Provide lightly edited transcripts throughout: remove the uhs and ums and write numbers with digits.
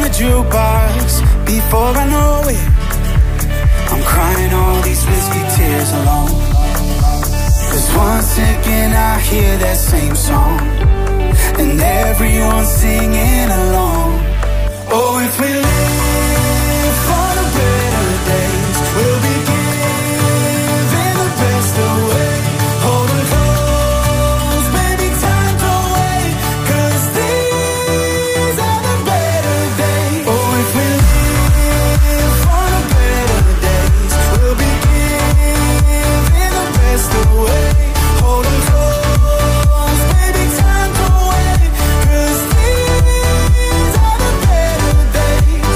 the jukebox. Before I know it, I'm crying all these whiskey tears alone. 'Cause once again I hear that same song, and everyone's singing along. Oh, if we live for the better days, we'll be giving the best away. Hold 'em close, baby, time don't wait, 'cause these are the better days. Oh, if we live for the better days, we'll be giving the best away. Hold 'em close, baby, time don't wait, 'cause these are the better days.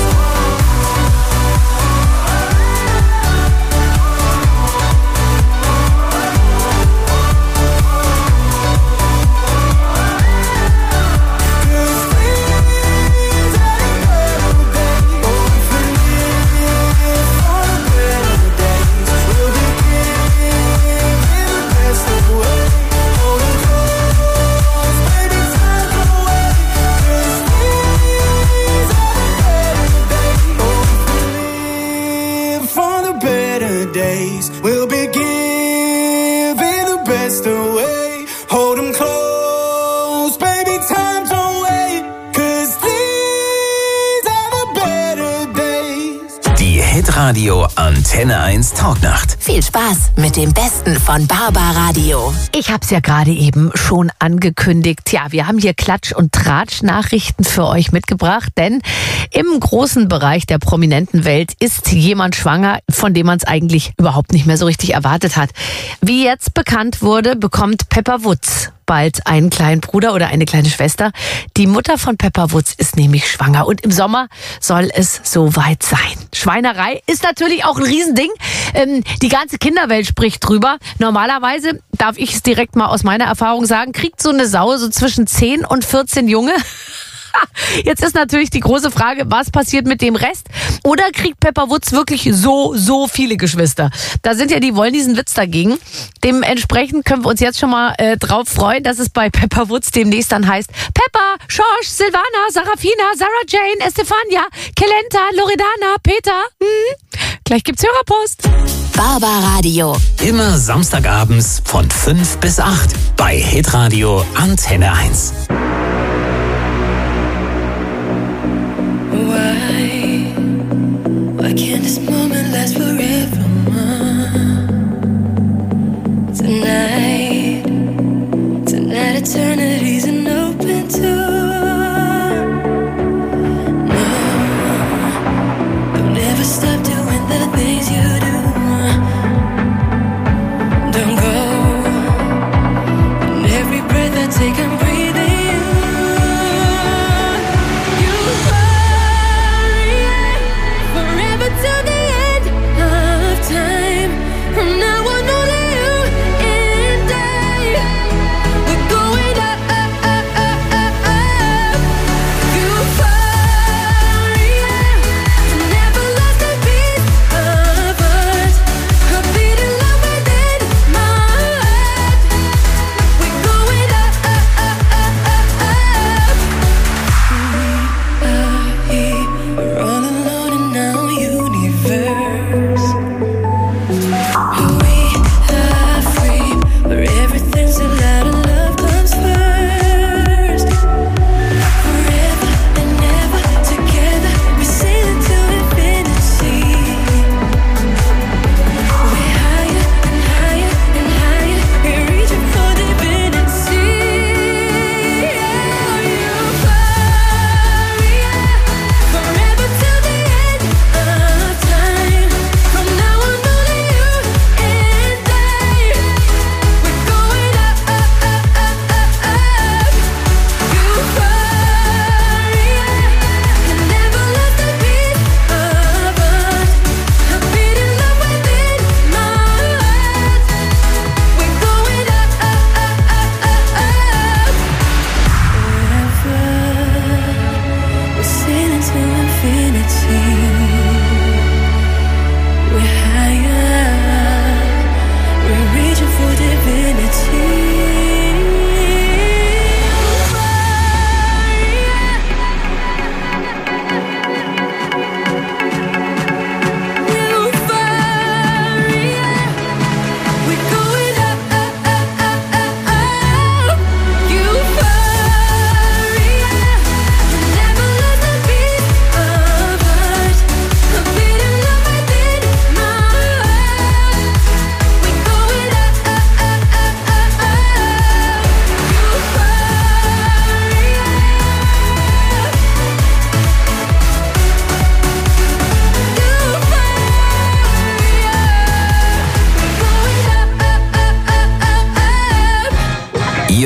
We'll be giving the best away. Hold 'em close, baby, time don't wait, 'cause these are the better days. Die Hitradio Antenne 1 Talknacht. Viel Spaß mit dem Besten von Barbaradio. Ich habe es ja gerade eben schon angekündigt. Ja, wir haben hier Klatsch- und Tratsch-Nachrichten für euch mitgebracht, denn im großen Bereich der prominenten Welt ist jemand schwanger, von dem man es eigentlich überhaupt nicht mehr so richtig erwartet hat. Wie jetzt bekannt wurde, bekommt Pepper Woods bald einen kleinen Bruder oder eine kleine Schwester. Die Mutter von Pepper Woods ist nämlich schwanger und im Sommer soll es soweit sein. Schweinerei ist natürlich auch ein Riesending. Die ganze Kinderwelt spricht drüber. Normalerweise, darf ich es direkt mal aus meiner Erfahrung sagen, kriegt so eine Sau so zwischen 10 und 14 Junge. Jetzt ist natürlich die große Frage, was passiert mit dem Rest? Oder kriegt Pepper Woods wirklich so viele Geschwister? Da sind ja die Wollniesen Witz dagegen. Dementsprechend können wir uns jetzt schon mal drauf freuen, dass es bei Pepper Woods demnächst dann heißt Pepper, Schorsch, Silvana, Sarafina, Sarah Jane, Estefania, Kelenta, Loredana, Peter. Gleich gibt's Hörerpost. Barbaradio. Immer samstagabends von 5 bis 8 bei Hitradio Antenne 1. Why can't this moment last forever, Tonight eternity's an open door. No, don't ever stop doing the things you do. Don't go. And every breath I take, I'm breathing you.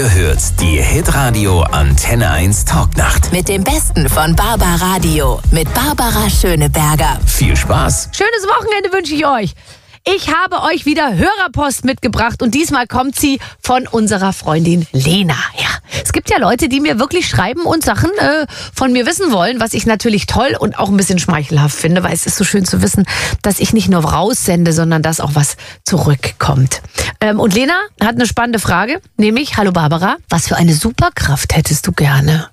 Ihr hört die Hitradio Antenne 1 Talknacht. Mit dem Besten von Barbaradio. Mit Barbara Schöneberger. Viel Spaß. Schönes Wochenende wünsche ich euch. Ich habe euch wieder Hörerpost mitgebracht und diesmal kommt sie von unserer Freundin Lena. Ja, es gibt ja Leute, die mir wirklich schreiben und Sachen von mir wissen wollen, was ich natürlich toll und auch ein bisschen schmeichelhaft finde, weil es ist so schön zu wissen, dass ich nicht nur raussende, sondern dass auch was zurückkommt. Und Lena hat eine spannende Frage, nämlich, hallo Barbara, was für eine Superkraft hättest du gerne?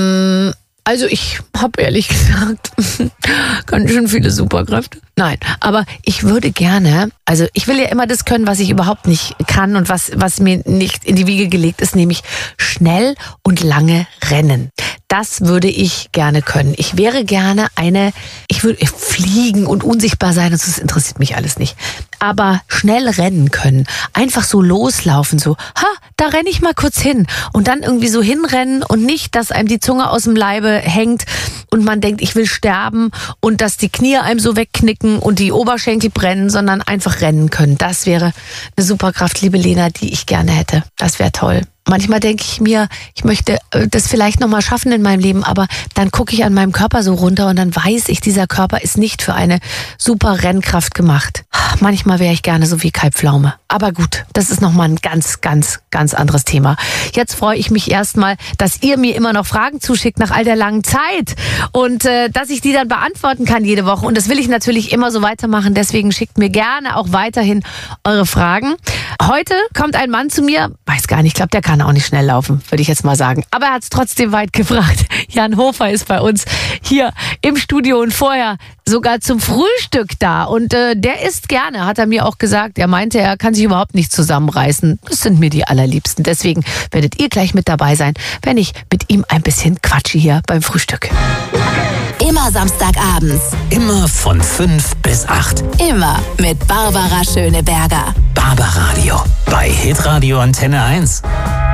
Also ich habe ehrlich gesagt ganz schön viele Superkräfte. Nein, aber ich würde gerne, also ich will ja immer das können, was ich überhaupt nicht kann und was mir nicht in die Wiege gelegt ist, nämlich schnell und lange rennen. Das würde ich gerne können. Ich wäre gerne ich würde fliegen und unsichtbar sein, das interessiert mich alles nicht. Aber schnell rennen können, einfach so loslaufen, so, da renne ich mal kurz hin und dann irgendwie so hinrennen und nicht, dass einem die Zunge aus dem Leibe hängt und man denkt, ich will sterben und dass die Knie einem so wegknicken und die Oberschenkel brennen, sondern einfach rennen können. Das wäre eine Superkraft, liebe Lena, die ich gerne hätte. Das wäre toll. Manchmal denke ich mir, ich möchte das vielleicht nochmal schaffen in meinem Leben, aber dann gucke ich an meinem Körper so runter und dann weiß ich, dieser Körper ist nicht für eine super Rennkraft gemacht. Manchmal wäre ich gerne so wie Kai Pflaume. Aber gut, das ist nochmal ein ganz, ganz, ganz anderes Thema. Jetzt freue ich mich erstmal, dass ihr mir immer noch Fragen zuschickt nach all der langen Zeit und dass ich die dann beantworten kann jede Woche. Und das will ich natürlich immer so weitermachen. Deswegen schickt mir gerne auch weiterhin eure Fragen. Heute kommt ein Mann zu mir, weiß gar nicht, ich glaube, der kann auch nicht schnell laufen, würde ich jetzt mal sagen. Aber er hat es trotzdem weit gebracht. Jan Hofer ist bei uns hier im Studio und vorher sogar zum Frühstück da. Und der isst gerne, hat er mir auch gesagt. Er meinte, er kann sich überhaupt nicht zusammenreißen. Das sind mir die allerliebsten. Deswegen werdet ihr gleich mit dabei sein, wenn ich mit ihm ein bisschen quatsche hier beim Frühstück. Immer samstagabends. Immer von 5 bis 8. Immer mit Barbara Schöneberger. Barbaradio bei Hitradio Antenne 1.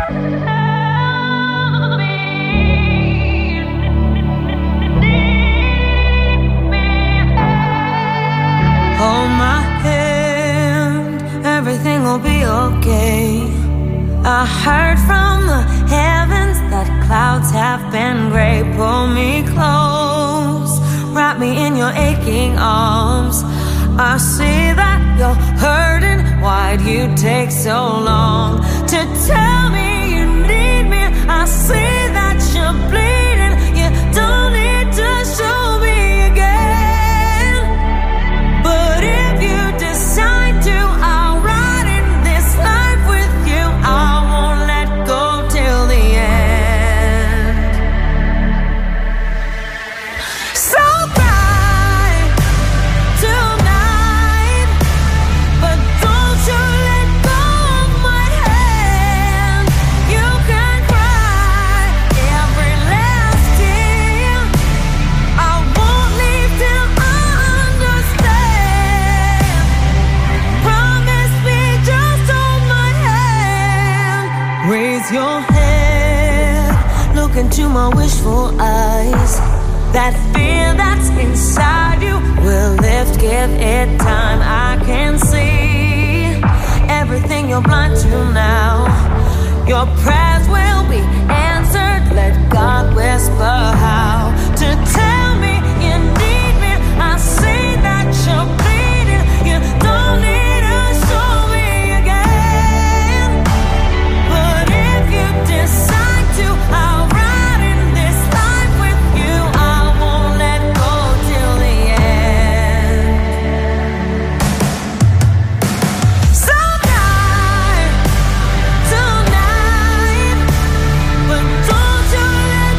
Hold my hand, everything will be okay. I heard from the heavens that clouds have been gray. Pull me close, wrap me in your aching arms. I see that you're hurting, why'd you take so long to tell me you need me? I see that you're bleeding, you don't need to show me again. But if you decide to, I'll ride in this life with you. I won't let go till the end. So cry tonight, but don't you let go of my hand. You can cry every last tear. I won't leave till I understand. Promise me, just hold my hand. Raise your head, look into my wishful eyes. That fear that's inside you will lift, give it time. I can see everything you're blind to now. Your prayers will be answered. Let God whisper how to tell me you need me. I see that you're bleeding. You don't need to show me again. But if you decide to, I'll ride in this life with you. I won't let go till the end. So die tonight, but don't you let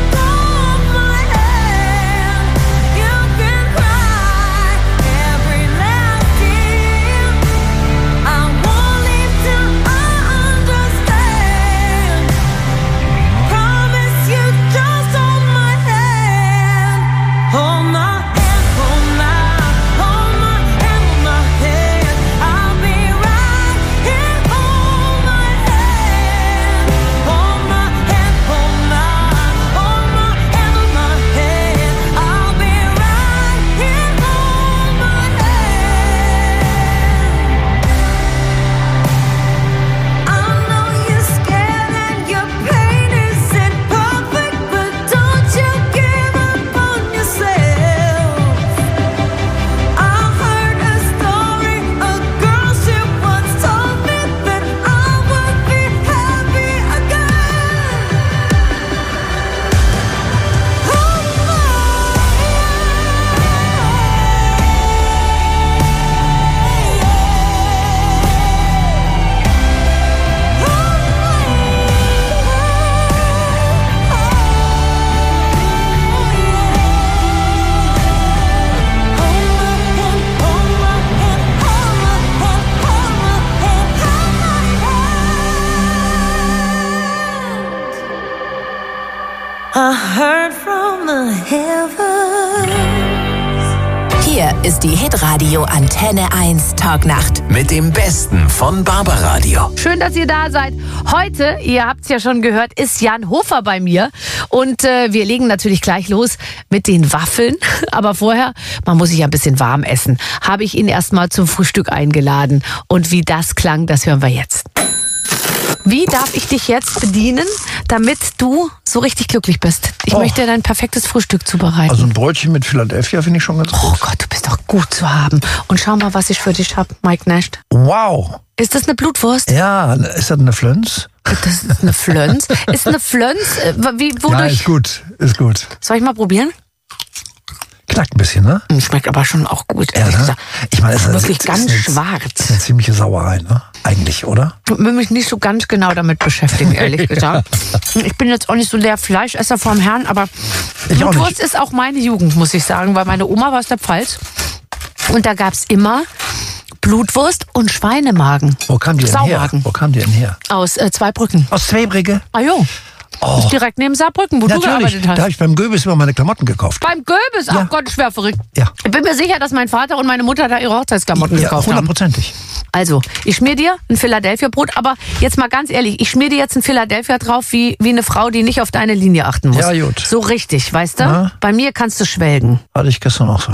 heard from the heavens. Hier ist die Hitradio Antenne 1 Talknacht. Mit dem Besten von Barbaradio. Schön, dass ihr da seid. Heute, ihr habt es ja schon gehört, ist Jan Hofer bei mir. Und wir legen natürlich gleich los mit den Waffeln. Aber vorher, man muss sich ja ein bisschen warm essen, habe ich ihn erstmal zum Frühstück eingeladen. Und wie das klang, das hören wir jetzt. Wie darf ich dich jetzt bedienen, damit du so richtig glücklich bist? Ich möchte dir dein perfektes Frühstück zubereiten. Also ein Brötchen mit Philadelphia finde ich schon ganz gut. Oh Gott, du bist doch gut zu haben. Und schau mal, was ich für dich habe, Mike Nash. Wow. Ist das eine Blutwurst? Ja, ist das eine Flöns? Das ist eine Flöns. Ist eine Flöns? Wodurch? Ja, ist gut, ist gut. Soll ich mal probieren? Knackt ein bisschen, ne? Schmeckt aber schon auch gut. Ja, ne? Ich meine, es ist wirklich ganz Das schwarz. ist eine ziemliche Sauerei, ne? Eigentlich, oder? Ich will mich nicht so ganz genau damit beschäftigen, ehrlich gesagt. Ich bin jetzt auch nicht so der Fleischesser vom Herrn, aber Ich auch Blutwurst nicht. ist auch meine Jugend, muss ich sagen, weil meine Oma war aus der Pfalz und da gab's immer Blutwurst und Schweinemagen. Wo kam die denn her? Saumagen. Wo kam die denn her? Aus Zweibrücken. Aus Zweibrücke? Ah jo, das ist direkt neben Saarbrücken, wo du Natürlich, gearbeitet da hast. habe ich beim Goebbels immer meine Klamotten gekauft. Beim Goebbels? Ja. Ach Gott, schwer verrückt. Ja. Ich bin mir sicher, dass mein Vater und meine Mutter da ihre Hochzeitsklamotten Ja, gekauft haben. 100%. Also, ich schmier dir ein Philadelphia-Brot, aber jetzt mal ganz ehrlich, ich schmier dir jetzt ein Philadelphia drauf wie eine Frau, die nicht auf deine Linie achten muss. Ja, gut. So richtig, weißt du? Ja. Bei mir kannst du schwelgen. Hatte ich gestern auch so.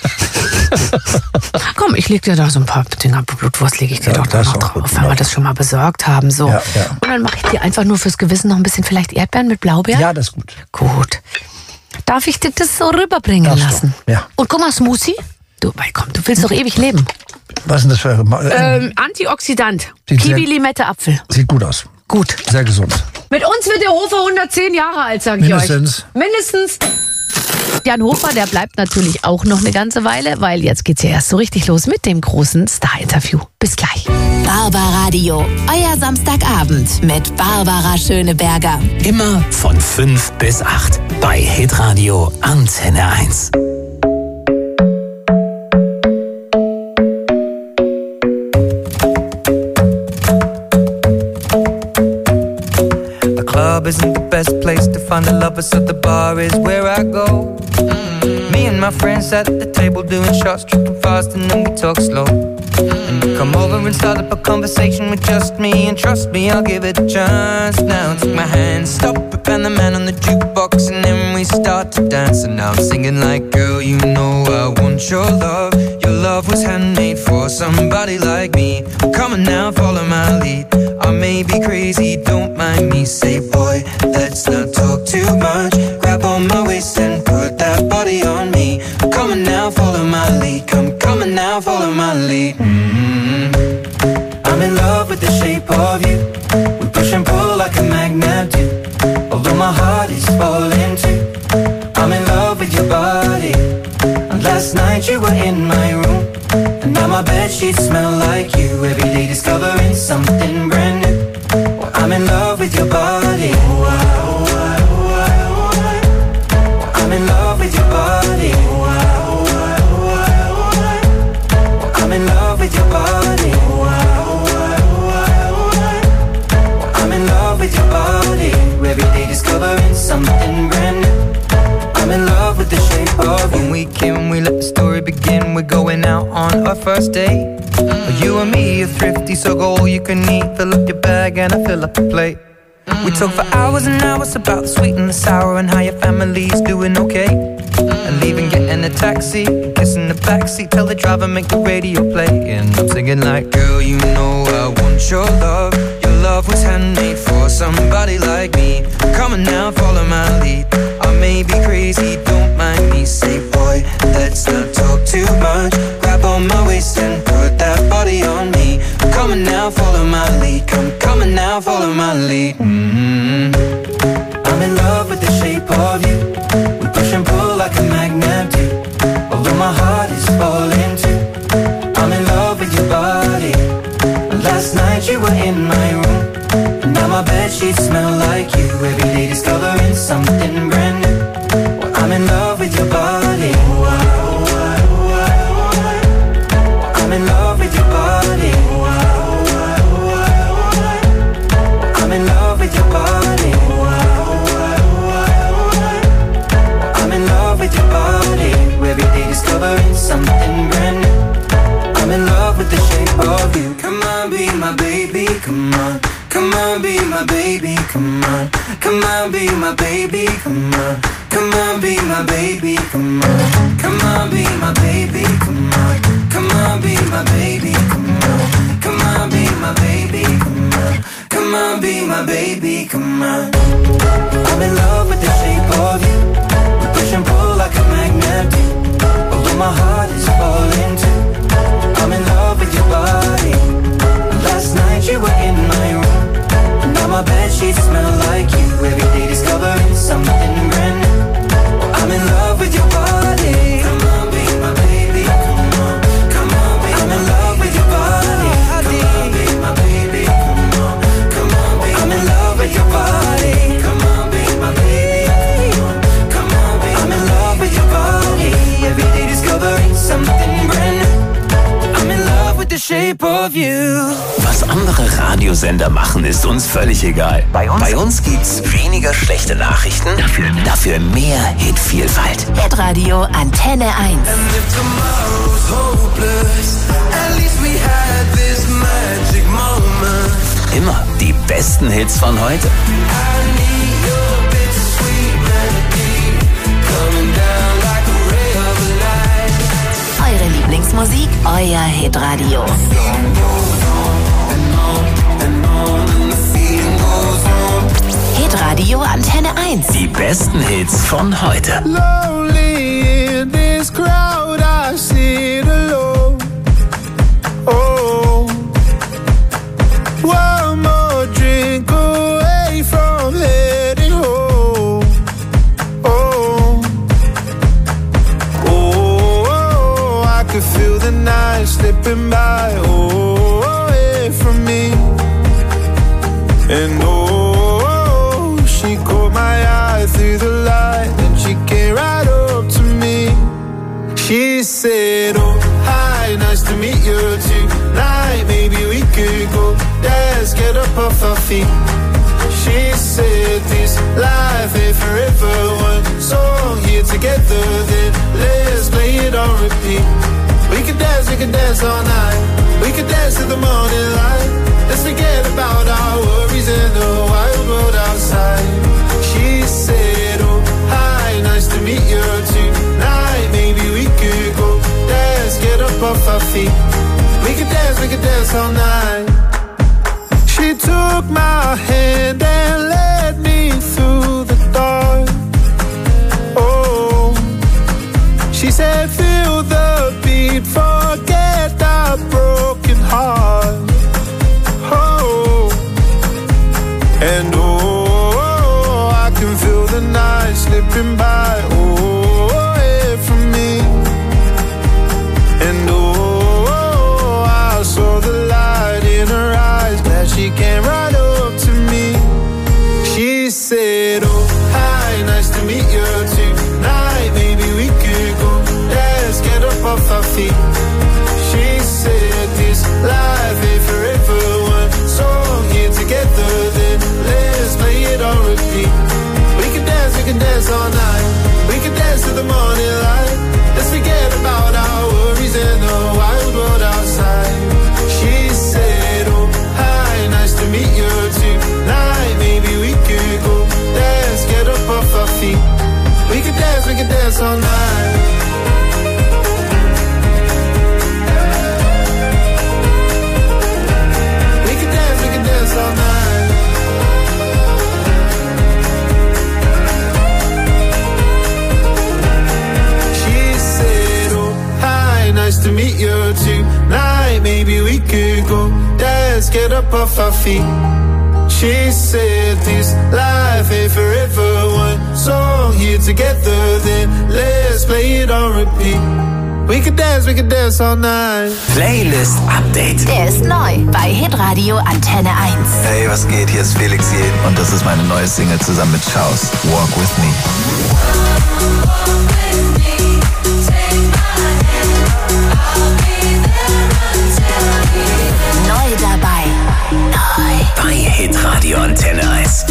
Komm, ich leg dir da so ein paar Dinger Blutwurst, lege ich dir Ja, doch da das noch ist auch drauf, gut, wenn wir ja. das schon mal besorgt haben. So. Ja, ja. Und dann mache ich dir einfach nur fürs Gewissen noch ein bisschen vielleicht Erdbeeren mit Blaubeeren. Ja, das ist gut. Gut. Darf ich dir das so rüberbringen Darfst du, lassen? ja. Und guck mal, Smoothie. Du, komm, du willst doch ewig leben. Was ist denn das für... Antioxidant. Sieht Kiwi, sehr- Limette, Apfel. Sieht gut aus. Gut. Sehr gesund. Mit uns wird der Hofer 110 Jahre alt, sag ich Mindestens. euch. Mindestens. Jan Hofer, der bleibt natürlich auch noch eine ganze Weile, weil jetzt geht's ja erst so richtig los mit dem großen Star-Interview. Bis gleich. Barbaradio, euer Samstagabend mit Barbara Schöneberger. Immer von 5 bis 8 bei Hitradio Antenne 1. The club isn't the best place to find a lover, so the bar is where I go. Me and my friends at the table doing shots, tripping fast, and then we talk slow. And you come over and start up a conversation with just me, and trust me, I'll give it a chance. Now take my hand, stop it, and the man on the jukebox, and then we start to dance. And now I'm singing like, girl, you know I want your love. Your love was handmade for somebody like me. Come on now, follow my lead. I may be crazy, don't mind me. Say, boy, let's not talk too much. Grab on my waist and put that body on me. Come on now, follow my lead. Come on now, follow my lead. I'm in love with the shape of you. We push and pull like a magnet do. Although my heart is falling too. I'm in love with your body. And last night you were in my room. And now my bedsheets smell like you. Every day discovering something brand new. Well, I'm in love with your body. I'm in love with your body. I'm in love with your body. I'm in love with your body. Every day discovering something brand new. I'm in love with the shape of you. When we came, we let the story begin. We're going out on our first date. You and me are thrifty, so go all you can eat. Fill up your bag and I fill up the plate. We talk for hours and hours about the sweet and the sour and how your family's doing okay. And leaving, getting a taxi, kissing the backseat, tell the driver make the radio play. And I'm singing like, girl, you know I want your love. Your love was handmade for somebody like me. Come on now, follow my lead. I may be crazy, don't mind me. Say, boy, let's not talk too much. Grab on my waist and put that body on me. Come on now, follow my lead. Come on now, follow my lead. I'm in love with the shape of you. We push and pull like a magnet do. Although my heart is falling too. I'm in love with your body. Last night you were in my room. And now my bedsheets smell like you. Every day discovering something brand new. Well, I'm in love with your body. I'm in love with your body. I'm in love with your body. come on. Come on, be my baby, come on. Come on, be my baby, come on. Come on, be my baby, come on. Come on, be my baby, come on. Come on, be my baby, come on. Come on, be my baby, come on. Come on, be my baby, come on. I'm in love with the shape of you. We push and pull like a magnet do. Although my heart is falling too. I'm in love with your body. Last night you were in my room. Now my bedsheets smell like you. Every day discovering something brand new. I'm in love with your body. Come on, be my baby. Come on, come on, be I'm in love with your body. Come on, be my baby. Come on, come on, be I'm in love with your body. Come on, be my baby. Come on, be I'm in love with your body. Every day discovering something brand new. I'm in love with the shape of you. Was andere Radiosender machen, ist uns völlig egal. Bei uns gibt's weniger schlechte Nachrichten, dafür mehr Hitvielfalt. Hitradio Antenne 1. And if tomorrow's hopeless, at least we had this magic moment. Immer die besten Hits von heute. I need your bittersweet melody coming down like a ray of light. Eure Lieblingsmusik, euer Hitradio. Hitradio Antenne 1. Die besten Hits von heute. Lonely in this crowd, I sit alone. Oh, one more drink away from heading home. Oh, oh, I could feel the night slipping by. Oh, away from me. And oh, she caught my eye through the light, and she came right up to me. She said, oh, hi, nice to meet you tonight. Maybe we could go dance, get up off our feet. She said, this life ain't forever. One song here together, then let's play it on repeat. We could dance all night. We could dance to the morning light. Let's forget about our worries in the wild world outside. She said, oh, hi, nice to meet you tonight. Maybe we could go dance, get up off our feet. We could dance all night. She took my hand and led me through the dark. Oh, she said, feel the beat, forget our broken heart. Oh, and oh, I can feel the night slipping by. Oh, away from me. And oh, I saw the light in her eyes. Glad she came right up to me. She said, oh, hi, nice to meet you tonight. Maybe we could go dance, get up off our feet. She said, this life ain't forever. One song here together, then let's play it on repeat. We can dance all night. We can dance to the morning light. Let's forget about our worries in the wild world outside. She said, oh, hi, nice to meet you tonight. Maybe we could go dance, get up off our feet. We can dance all night. We can dance all night. She said, oh, hi, nice to meet you tonight. Maybe we could go dance, get up off our feet. She said, this life ain't forever. One song here together, then let's play it on repeat. We could dance all night. Playlist Update. Der ist neu bei Hitradio Antenne 1. Hey, was geht? Hier ist Felix Jähn und das ist meine neue Single zusammen mit Schaus. Walk With Me. Neu dabei. Neu. Bei Hitradio Antenne 1.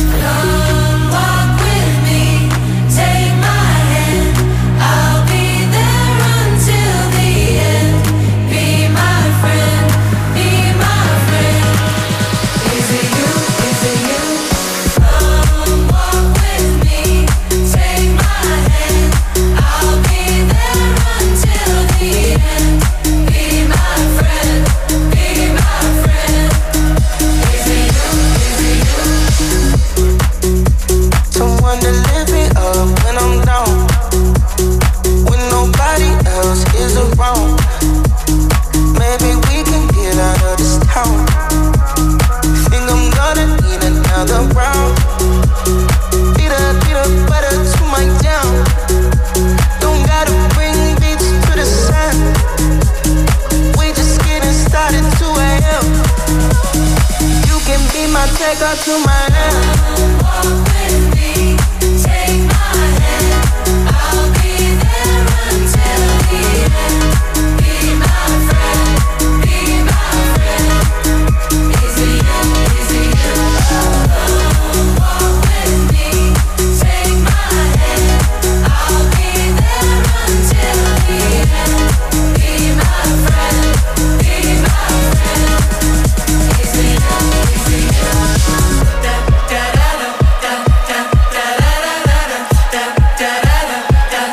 to my hand. Walk with me, take my hand. I'll be there until the end. Be my friend, be my friend. Is it you, is it you? Walk with me, take my hand. I'll be there until the end. Be my friend, be my friend. Is it you, is it you? Da da da da da da da da da da da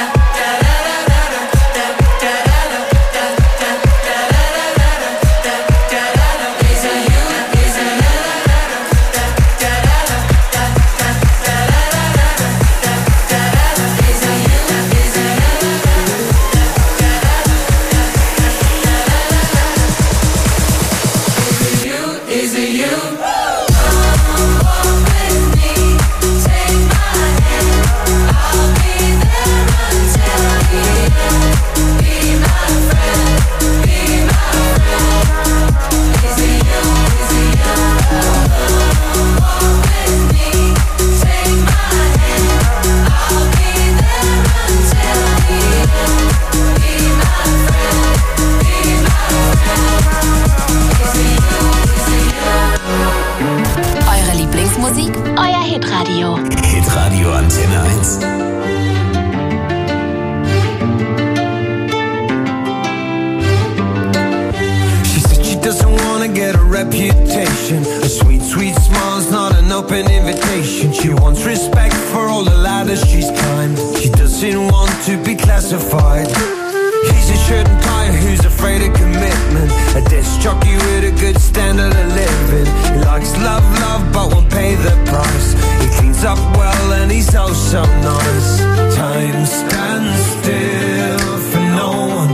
Is it you? Walk with me, take my hand. I'll be there until the end. Be my friend, be my friend. Is it you? Is it you? Walk with me, take my hand. I'll be there until the end. Be my friend, be my friend. Is it you? Eure Lieblingsmusik, euer Hitradio. Hitradio Antenne 1. She said she doesn't wanna get a reputation. A sweet, sweet smile's not an open invitation. She wants respect for all the ladders she's climbed. She doesn't want to be classified. He's a shirt and tie who's afraid of commitment. A disc jockey with a good standard of living. He likes love, but won't pay the price. He cleans up well and he's oh so nice. Time stands still for no one,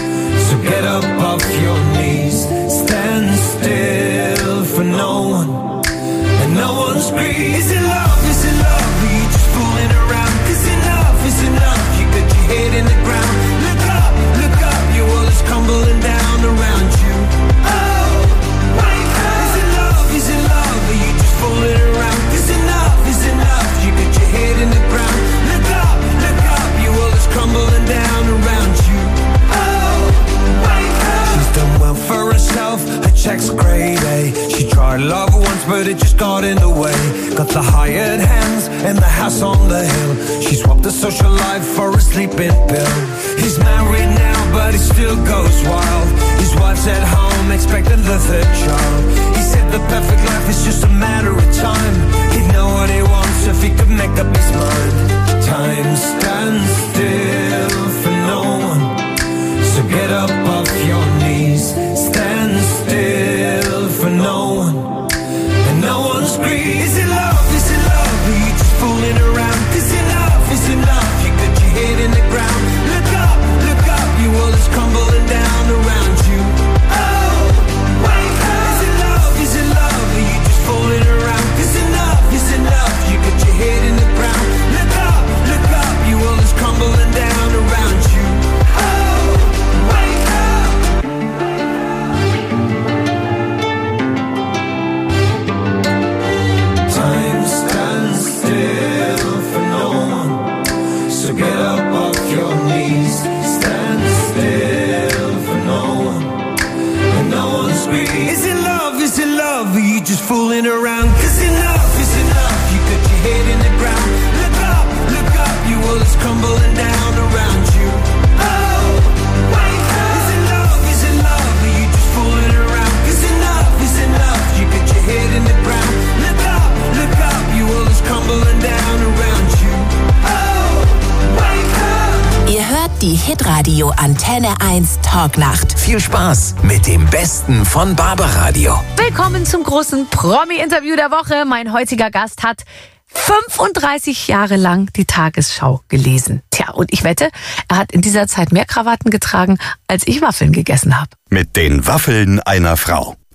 so get up off your knees. Stand still for no one, and no one's greedy. Is it love, is it love? Are you just fooling around? 'Cause enough is enough. You got your head in the ground. Look up, your world is crumbling down around you. Oh, wake up. Is it love, is it love? Are you just fooling around? 'Cause enough is enough. You got your head in the ground. Look up, your world is crumbling down around you. Oh, wake up. She's done well for herself, her check's grade A. She tried love once but it just got in the way. Got the hired hands and the house on the hill. She swapped the social life for a sleeping pill. He's married now but he still goes wild. His wife's at home expecting the third child. He said the perfect life is just a matter of time. He'd know what he wants if he could make up his mind. Time stands still for no one, so get up off your knees. Stand still for no one, and no one's greedy. Is it love, is it love? Are you just fooling around? 'Cause enough is enough. You got your head in the ground. Look up, your world is crumbling down around you. Oh, wake up. Is it love, is it love? Are you just fooling around? 'Cause enough is enough. You got your head in the ground. Look up, your world is crumbling down around you. Oh, wake up. Time stands still for no one, so get up off your knees. Stand still for no one, and no one's greedy. Is it love, is it love? Are you just fooling around? 'Cause enough is enough. You got your head in the ground. Look up, your world is crumbling down around you. Oh, wake up. Is it love, is it love? Are you just fooling around? 'Cause enough is enough. You got your head in the ground. Look up, your world is crumbling down around you. Oh, wake up. Ihr hört die Hitradio Antenne 1 Talknacht. Viel Spaß mit dem Besten von Barbaradio. Willkommen zum großen Promi-Interview der Woche. Mein heutiger Gast hat 35 Jahre lang die Tagesschau gelesen. Tja, und ich wette, er hat in dieser Zeit mehr Krawatten getragen, als ich Waffeln gegessen habe. Mit den Waffeln einer Frau.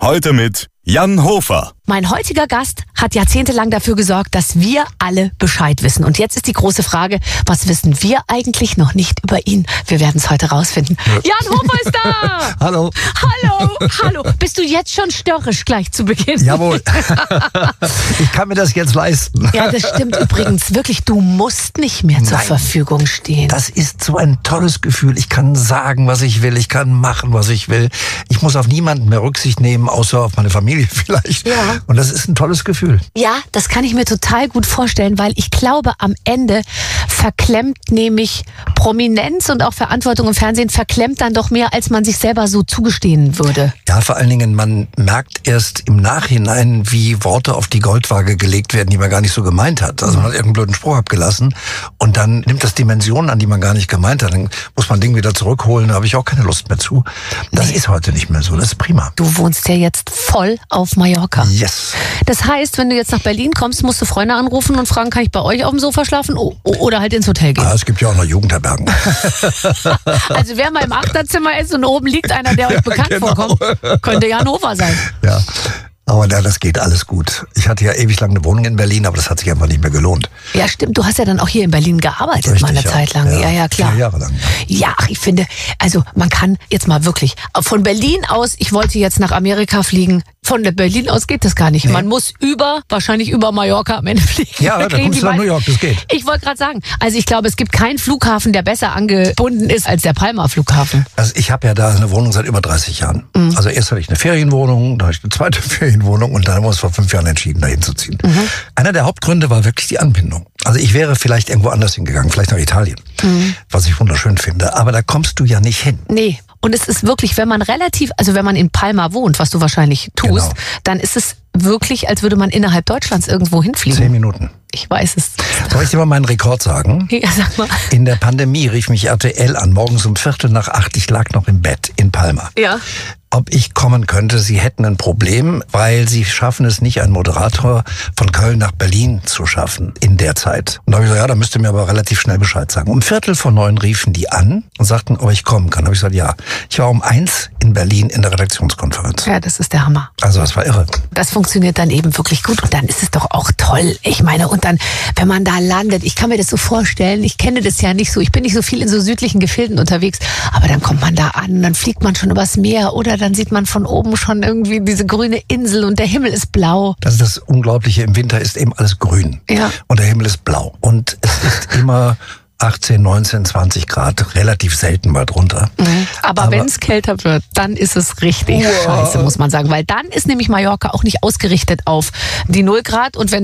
Heute mit Jan Hofer. Mein heutiger Gast hat jahrzehntelang dafür gesorgt, dass wir alle Bescheid wissen. Und jetzt ist die große Frage, was wissen wir eigentlich noch nicht über ihn? Wir werden es heute rausfinden. Jan Hofer ist da! Hallo. Hallo. Bist du jetzt schon störrisch gleich zu Beginn? Jawohl. Ich kann mir das jetzt leisten. Ja, das stimmt übrigens wirklich. Du musst nicht mehr zur Verfügung stehen. Das ist so ein tolles Gefühl. Ich kann sagen, was ich will. Ich kann machen, was ich will. Ich muss auf niemanden mehr Rücksicht nehmen, außer auf meine Familie vielleicht. Ja. Und das ist ein tolles Gefühl. Ja, das kann ich mir total gut vorstellen, weil ich glaube, am Ende verklemmt nämlich Prominenz und auch Verantwortung im Fernsehen verklemmt dann doch mehr, als man sich selber so zugestehen würde. Ja, vor allen Dingen, man merkt erst im Nachhinein, wie Worte auf die Goldwaage gelegt werden, die man gar nicht so gemeint hat. Also man hat irgendeinen blöden Spruch abgelassen und dann nimmt das Dimensionen an, die man gar nicht gemeint hat. Dann muss man Dinge wieder zurückholen, da habe ich auch keine Lust mehr zu. Das ist heute nicht mehr so, das ist prima. Du wohnst ja jetzt voll auf Mallorca. Yes. Das heißt, wenn du jetzt nach Berlin kommst, musst du Freunde anrufen und fragen, kann ich bei euch auf dem Sofa schlafen oder halt ins Hotel gehen? Ah, es gibt ja auch noch Jugendherbergen. Also wer mal im Achterzimmer ist und oben liegt einer, der euch bekannt vorkommt, könnte Jan Hofer sein. Ja. Aber das geht alles gut. Ich hatte ja ewig lang eine Wohnung in Berlin, aber das hat sich einfach nicht mehr gelohnt. Ja, stimmt. Du hast ja dann auch hier in Berlin gearbeitet. Richtig, mal eine Zeit lang. Ja, klar. 4 Jahre lang. Ja, ich finde, also man kann jetzt mal wirklich, von Berlin aus, ich wollte jetzt nach Amerika fliegen, von Berlin aus geht das gar nicht. Nee. Man muss wahrscheinlich über Mallorca am Ende fliegen. Ja, da kommst du nach New York, das geht. Ich wollte gerade sagen, also ich glaube, es gibt keinen Flughafen, der besser angebunden ist als der Palma Flughafen. Also ich habe ja da eine Wohnung seit über 30 Jahren. Mhm. Also erst hatte ich eine Ferienwohnung, dann hatte ich eine zweite Ferienwohnung und dann haben wir uns vor 5 Jahren entschieden, dahin zu ziehen. Mhm. Einer der Hauptgründe war wirklich die Anbindung. Also ich wäre vielleicht irgendwo anders hingegangen, vielleicht nach Italien, was ich wunderschön finde. Aber da kommst du ja nicht hin. Nee. Und es ist wirklich, wenn man in Palma wohnt, was du wahrscheinlich tust, dann ist es wirklich, als würde man innerhalb Deutschlands irgendwo hinfliegen. 10 Minuten. Ich weiß es. Soll ich dir mal meinen Rekord sagen? Ja, sag mal. In der Pandemie rief mich RTL an, morgens um 7:45, ich lag noch im Bett in Palma. Ja. Ob ich kommen könnte, sie hätten ein Problem, weil sie schaffen es nicht, einen Moderator von Köln nach Berlin zu schaffen in der Zeit. Und da habe ich gesagt, ja, da müsst ihr mir aber relativ schnell Bescheid sagen. Um 7:45 riefen die an und sagten, ob ich kommen kann. Da habe ich gesagt, ja. Ich war um 1 in Berlin in der Redaktionskonferenz. Ja, das ist der Hammer. Also das war irre. Das funktioniert dann eben wirklich gut und dann ist es doch auch toll. Ich meine, und dann, wenn man da landet, ich kann mir das so vorstellen, ich kenne das ja nicht so, ich bin nicht so viel in so südlichen Gefilden unterwegs, aber dann kommt man da an und dann fliegt man schon übers Meer oder dann sieht man von oben schon irgendwie diese grüne Insel und der Himmel ist blau. Das ist das Unglaubliche, im Winter ist eben alles grün. Ja. Und der Himmel ist blau. Und es ist immer 18, 19, 20 Grad, relativ selten mal drunter. Mhm. Aber wenn es kälter wird, dann ist es richtig scheiße, muss man sagen. Weil dann ist nämlich Mallorca auch nicht ausgerichtet auf die 0 Grad. Und wenn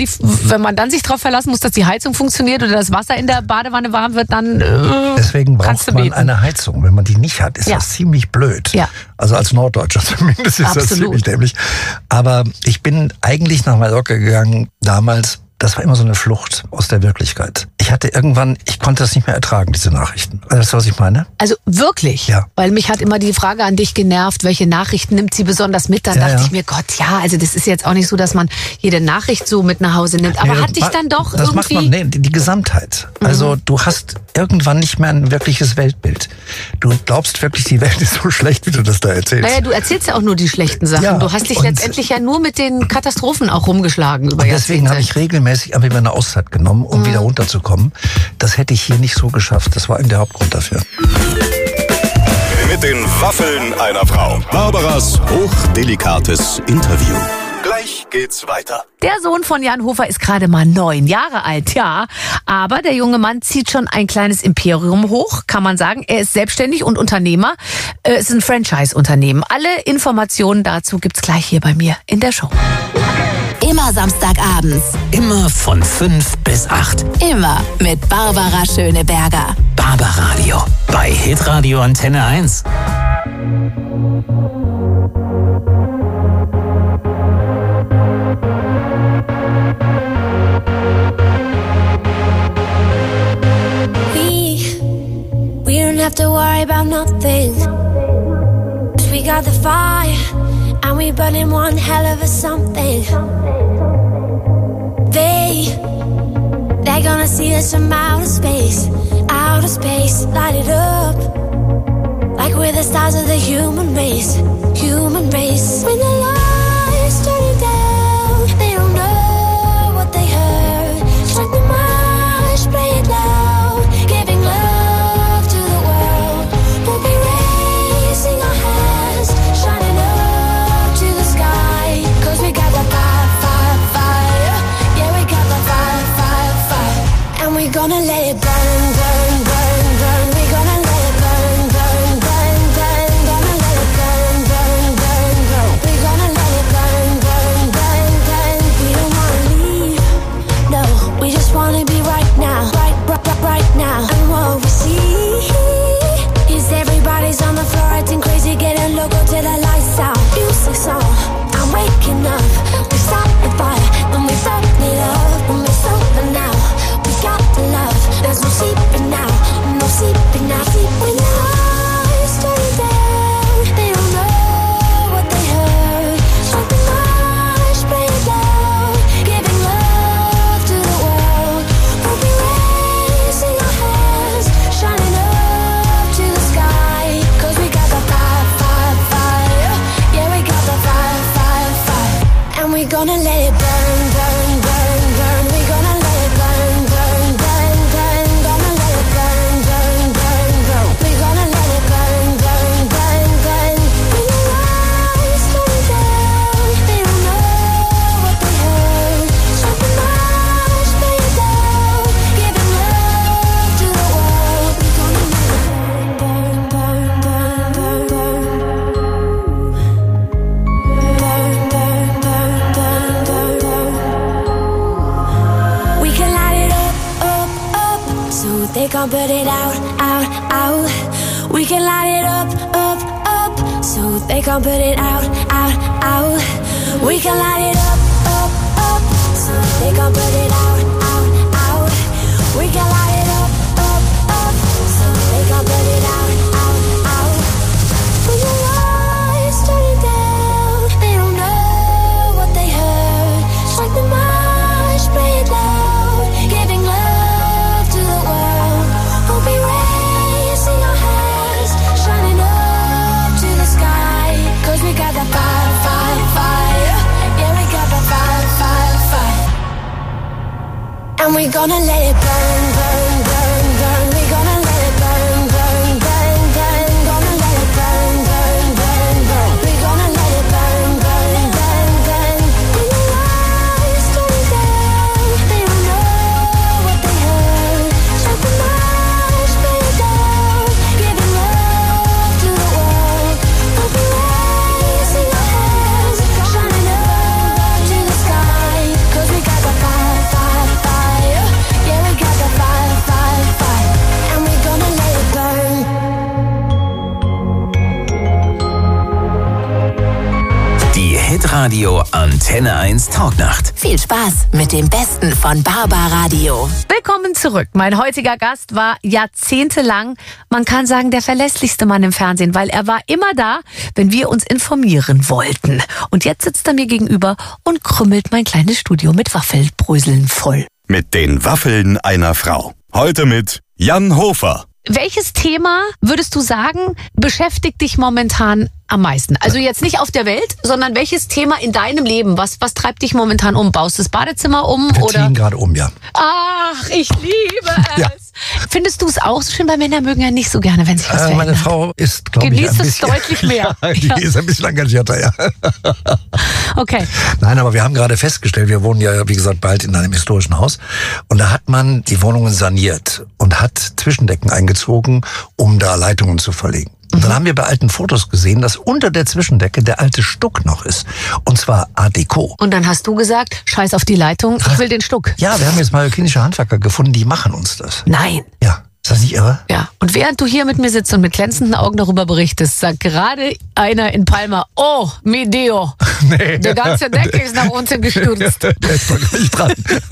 man dann sich darauf verlassen muss, dass die Heizung funktioniert oder das Wasser in der Badewanne warm wird, dann deswegen braucht man eine Heizung. Wenn man die nicht hat, ist das ziemlich blöd. Ja. Also als Norddeutscher zumindest ist das ziemlich dämlich. Aber ich bin eigentlich nach Mallorca gegangen damals. Das war immer so eine Flucht aus der Wirklichkeit. Ich konnte das nicht mehr ertragen, diese Nachrichten. Weißt du, was ich meine? Also wirklich? Ja. Weil mich hat immer die Frage an dich genervt, welche Nachrichten nimmt sie besonders mit? Dann dachte ich mir, Gott, ja, also das ist jetzt auch nicht so, dass man jede Nachricht so mit nach Hause nimmt. Aber hat dich dann doch das irgendwie... Macht man, die Gesamtheit. Also du hast irgendwann nicht mehr ein wirkliches Weltbild. Du glaubst wirklich, die Welt ist so schlecht, wie du das da erzählst. Naja, du erzählst ja auch nur die schlechten Sachen. Ja, du hast dich letztendlich ja nur mit den Katastrophen auch rumgeschlagen über Jahrzehnte. Deswegen habe ich regelmäßig einfach eine Auszeit genommen, um wieder runterzukommen. Das hätte ich hier nicht so geschafft. Das war eben der Hauptgrund dafür. Mit den Waffeln einer Frau. Barbaras hochdelikates Interview. Gleich geht's weiter. Der Sohn von Jan Hofer ist gerade mal 9 Jahre alt, ja. Aber der junge Mann zieht schon ein kleines Imperium hoch, kann man sagen. Er ist selbstständig und Unternehmer. Es ist ein Franchise-Unternehmen. Alle Informationen dazu gibt's gleich hier bei mir in der Show. Immer samstagabends. Immer von 5 bis 8. Immer mit Barbara Schöneberger. Barbaradio bei Hitradio Antenne 1. We don't have to worry about nothing. 'Cause we got the fire and we burning one hell of a something. They're gonna see us from outer space, light it up like we're the stars of the human race. When the so they can't put it out, out, out. We can light it up, up, up, so they can't put it out, out, out. We can light it up, up, up, so they can't put it out, out, out. We can light it up, up, up, so they can't put it out, out, out. When the lights turn down, they don't know what they heard. Strike the march, play it loud, giving love to the world. We'll be raising our hands, shining up to the sky. 'Cause we got the fire, fire, fire. Yeah, we got the fire, fire, fire. And we're gonna let it burn, burn, burn, burn. We're gonna let it burn, burn, burn, burn. Gonna let it burn, burn, burn, burn. We're gonna let it burn, burn, burn, burn. When the lights turn down, they don't know what they heard. Strike the march, play it down, giving love to the world. We'll be raising our hands, shining up to the sky. 'Cause we got the fire, fire, fire. Yeah, we got the fire, fire, fire. And we're gonna let it burn. Die Hitradio Antenne 1 Talknacht. Viel Spaß mit dem Besten von Barbaradio. Willkommen zurück. Mein heutiger Gast war jahrzehntelang, man kann sagen, der verlässlichste Mann im Fernsehen, weil er war immer da, wenn wir uns informieren wollten. Und jetzt sitzt er mir gegenüber und krümmelt mein kleines Studio mit Waffelbröseln voll. Mit den Waffeln einer Frau. Heute mit Jan Hofer. Welches Thema, würdest du sagen, beschäftigt dich momentan am meisten? Also jetzt nicht auf der Welt, sondern welches Thema in deinem Leben? Was treibt dich momentan um? Baust du das Badezimmer um? Wir ziehen gerade um, ja. Ach, ich liebe es. Ja. Findest du es auch so schön? Weil Männer mögen ja nicht so gerne, wenn sich was verändert. Meine Frau ist, glaube ich, genießt ein es bisschen, deutlich mehr. Ja, die ist ein bisschen engagierter, ja. Okay. Nein, aber wir haben gerade festgestellt, wir wohnen ja, wie gesagt, bald in einem historischen Haus. Und da hat man die Wohnungen saniert und hat Zwischendecken eingezogen, um da Leitungen zu verlegen. Und dann haben wir bei alten Fotos gesehen, dass unter der Zwischendecke der alte Stuck noch ist. Und zwar Art Deco. Und dann hast du gesagt, scheiß auf die Leitung, ich will den Stuck. Ja, wir haben jetzt mallorquinische Handwerker gefunden, die machen uns das. Nein. Ja. Ist das nicht irre? Ja. Und während du hier mit mir sitzt und mit glänzenden Augen darüber berichtest, sagt gerade einer in Palma, oh, mi Dio. Nee. Der ganze Decke ist nach unten gestürzt. Der ist doch gar nicht dran.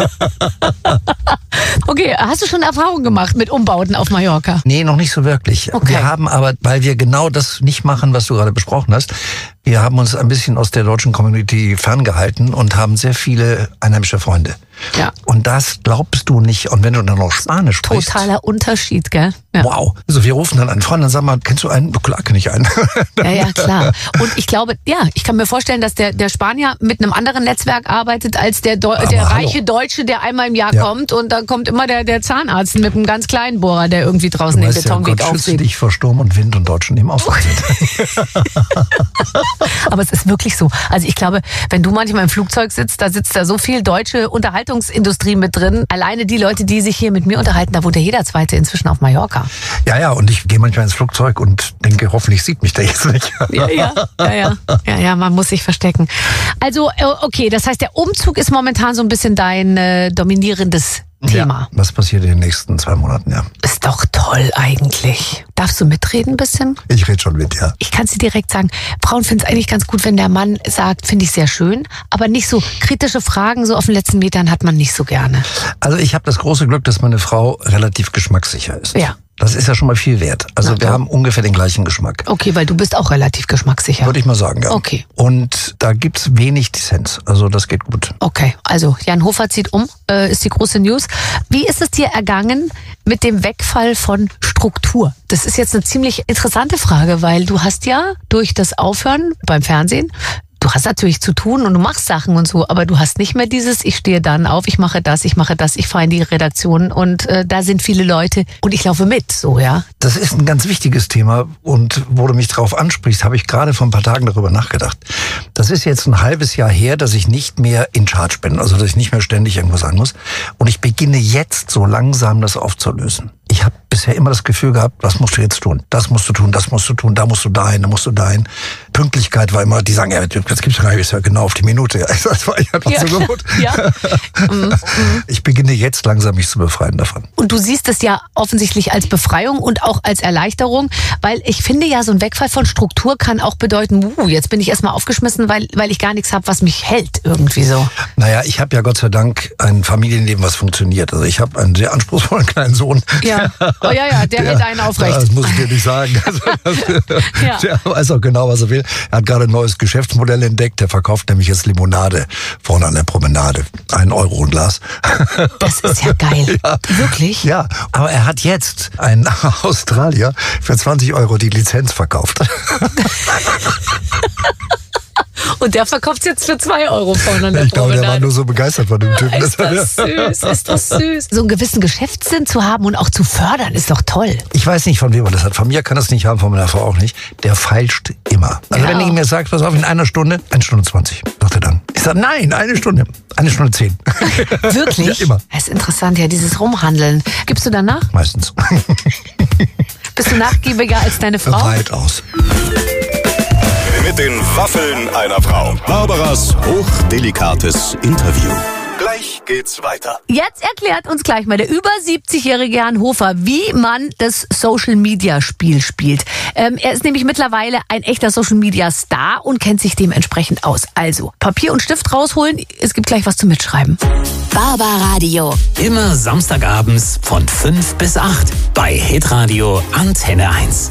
Okay, hast du schon Erfahrungen gemacht mit Umbauten auf Mallorca? Nee, noch nicht so wirklich. Okay. Wir haben aber, weil wir genau das nicht machen, was du gerade besprochen hast, wir haben uns ein bisschen aus der deutschen Community ferngehalten und haben sehr viele einheimische Freunde. Ja. Und das glaubst du nicht. Und wenn du dann noch Spanisch sprichst. Totaler Unterschied, gell? Ja. Wow. Also wir rufen dann einen Freund und sagen mal, kennst du einen? Klar, kenn ich einen. Ja, klar. Und ich glaube, ja, ich kann mir vorstellen, dass der Spanier mit einem anderen Netzwerk arbeitet als der reiche Deutsche, der einmal im Jahr kommt. Und da kommt immer der Zahnarzt mit einem ganz kleinen Bohrer, der irgendwie draußen den Betonweg aufsieht. aufsieht. Dich vor Sturm und Wind und Deutschen im Ausland sind. Aber es ist wirklich so. Also ich glaube, wenn du manchmal im Flugzeug sitzt, da sitzt da so viel deutsche Unterhaltungsindustrie mit drin. Alleine die Leute, die sich hier mit mir unterhalten, da wohnt ja jeder Zweite inzwischen auf Mallorca. Ja, und ich gehe manchmal ins Flugzeug und denke, hoffentlich sieht mich der jetzt nicht. Ja, man muss sich verstecken. Also, okay, das heißt, der Umzug ist momentan so ein bisschen dein dominierendes Thema. Ja, was passiert in den nächsten 2 Monaten, ja. Ist doch toll eigentlich. Darfst du mitreden ein bisschen? Ich rede schon mit, ja. Ich kann es dir direkt sagen, Frauen finden es eigentlich ganz gut, wenn der Mann sagt, finde ich sehr schön, aber nicht so kritische Fragen, so auf den letzten Metern hat man nicht so gerne. Also ich habe das große Glück, dass meine Frau relativ geschmackssicher ist. Ja. Das ist ja schon mal viel wert. Also wir haben ungefähr den gleichen Geschmack. Okay, weil du bist auch relativ geschmackssicher. Würde ich mal sagen, ja. Okay. Und da gibt's wenig Dissens. Also das geht gut. Okay, also Jan Hofer zieht um, ist die große News. Wie ist es dir ergangen mit dem Wegfall von Struktur? Das ist jetzt eine ziemlich interessante Frage, weil du hast ja durch das Aufhören beim Fernsehen, du hast natürlich zu tun und du machst Sachen und so, aber du hast nicht mehr dieses, ich stehe dann auf, ich mache das, ich fahre in die Redaktion und da sind viele Leute und ich laufe mit, so, ja. Das ist ein ganz wichtiges Thema und wo du mich drauf ansprichst, habe ich gerade vor ein paar Tagen darüber nachgedacht. Das ist jetzt ein halbes Jahr her, dass ich nicht mehr in Charge bin, also dass ich nicht mehr ständig irgendwas sagen muss und ich beginne jetzt so langsam das aufzulösen. Ich habe bisher immer das Gefühl gehabt, was musst du jetzt tun? Das musst du tun, das musst du tun, da musst du dahin, da musst du dahin. Pünktlichkeit war immer, die sagen, ja, das gibt's gar nicht, ist ja genau auf die Minute. Das war ich einfach so gewohnt. Ja. Ich beginne jetzt langsam mich zu befreien davon. Und du siehst es ja offensichtlich als Befreiung und auch als Erleichterung, weil ich finde ja, so ein Wegfall von Struktur kann auch bedeuten, jetzt bin ich erstmal aufgeschmissen, weil ich gar nichts habe, was mich hält irgendwie so. Naja, ich habe ja Gott sei Dank ein Familienleben, was funktioniert. Also ich habe einen sehr anspruchsvollen kleinen Sohn. Ja, der hält einen aufrecht. Das muss ich dir nicht sagen. Der weiß auch genau, was er will. Er hat gerade ein neues Geschäftsmodell entdeckt. Der verkauft nämlich jetzt Limonade vorne an der Promenade. 1 Euro ein Glas. Das ist ja geil. Ja. Wirklich? Ja, aber er hat jetzt einen Australier für 20 Euro die Lizenz verkauft. Und der verkauft es jetzt für 2 Euro vorne an der Promenade. Ich glaube, der war nur so begeistert von dem Typen. Ist das süß. So einen gewissen Geschäftssinn zu haben und auch zu fördern, ist doch toll. Ich weiß nicht, von wem er das hat. Von mir kann er es nicht haben, von meiner Frau auch nicht. Der feilscht immer. Also wenn ich mir sagt, pass auf, in einer Stunde, 1 Stunde 20, sagt er dann. Ich sage, nein, 1 Stunde. 1 Stunde 10. Wirklich? Ja, immer. Das ist interessant, ja, dieses Rumhandeln. Gibst du danach? Meistens. Bist du nachgiebiger als deine Frau? Weitaus. Mit den Waffeln einer Frau. Barbaras hochdelikates Interview. Gleich geht's weiter. Jetzt erklärt uns gleich mal der über 70-jährige Jan Hofer, wie man das Social-Media-Spiel spielt. Er ist nämlich mittlerweile ein echter Social-Media-Star und kennt sich dementsprechend aus. Also, Papier und Stift rausholen, es gibt gleich was zum Mitschreiben. Barbaradio. Immer samstagabends von 5 bis 8 bei Hitradio Antenne 1.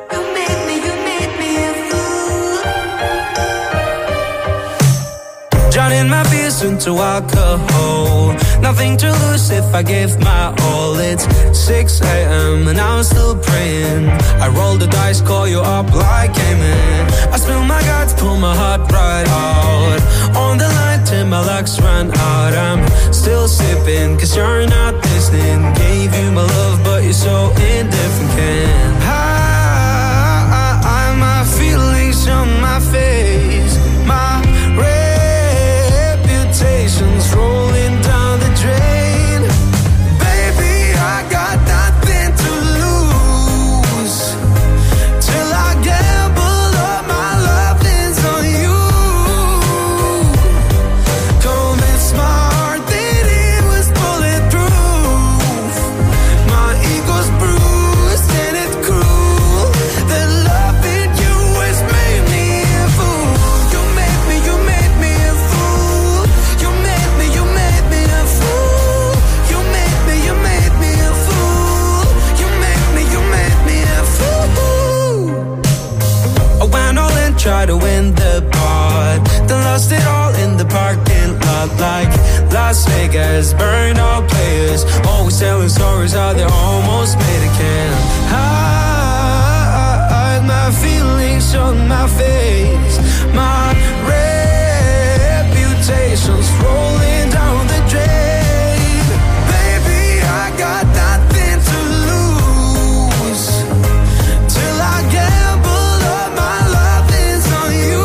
Drowning my fears into alcohol. Nothing to lose if I give my all. It's 6 a.m. and I'm still praying. I roll the dice, call you up like amen. I spill my guts, pull my heart right out. On the line till my luck's run out. I'm still sipping, cause you're not listening. Gave you my love, but you're so indifferent. Can't hide my feelings on my face. My reputation's rolling down the drain. Baby, I got nothing to lose. Till I gamble up my lovings on you. Convinced my heart that it was bulletproof. My ego's bruised and it's cruel. The loving you has made me a fool. You made me a fool. You made me a fool. You made me a fool. You made me a fool. I went all in, tried to win the part, then lost it all in the parking lot. Like Las Vegas, burned all players, always telling stories how they almost made it. Can't hide my feelings on my face. My reputation's rolling down the drain. Baby, I got nothing to lose. Till I gamble up my lovings on you.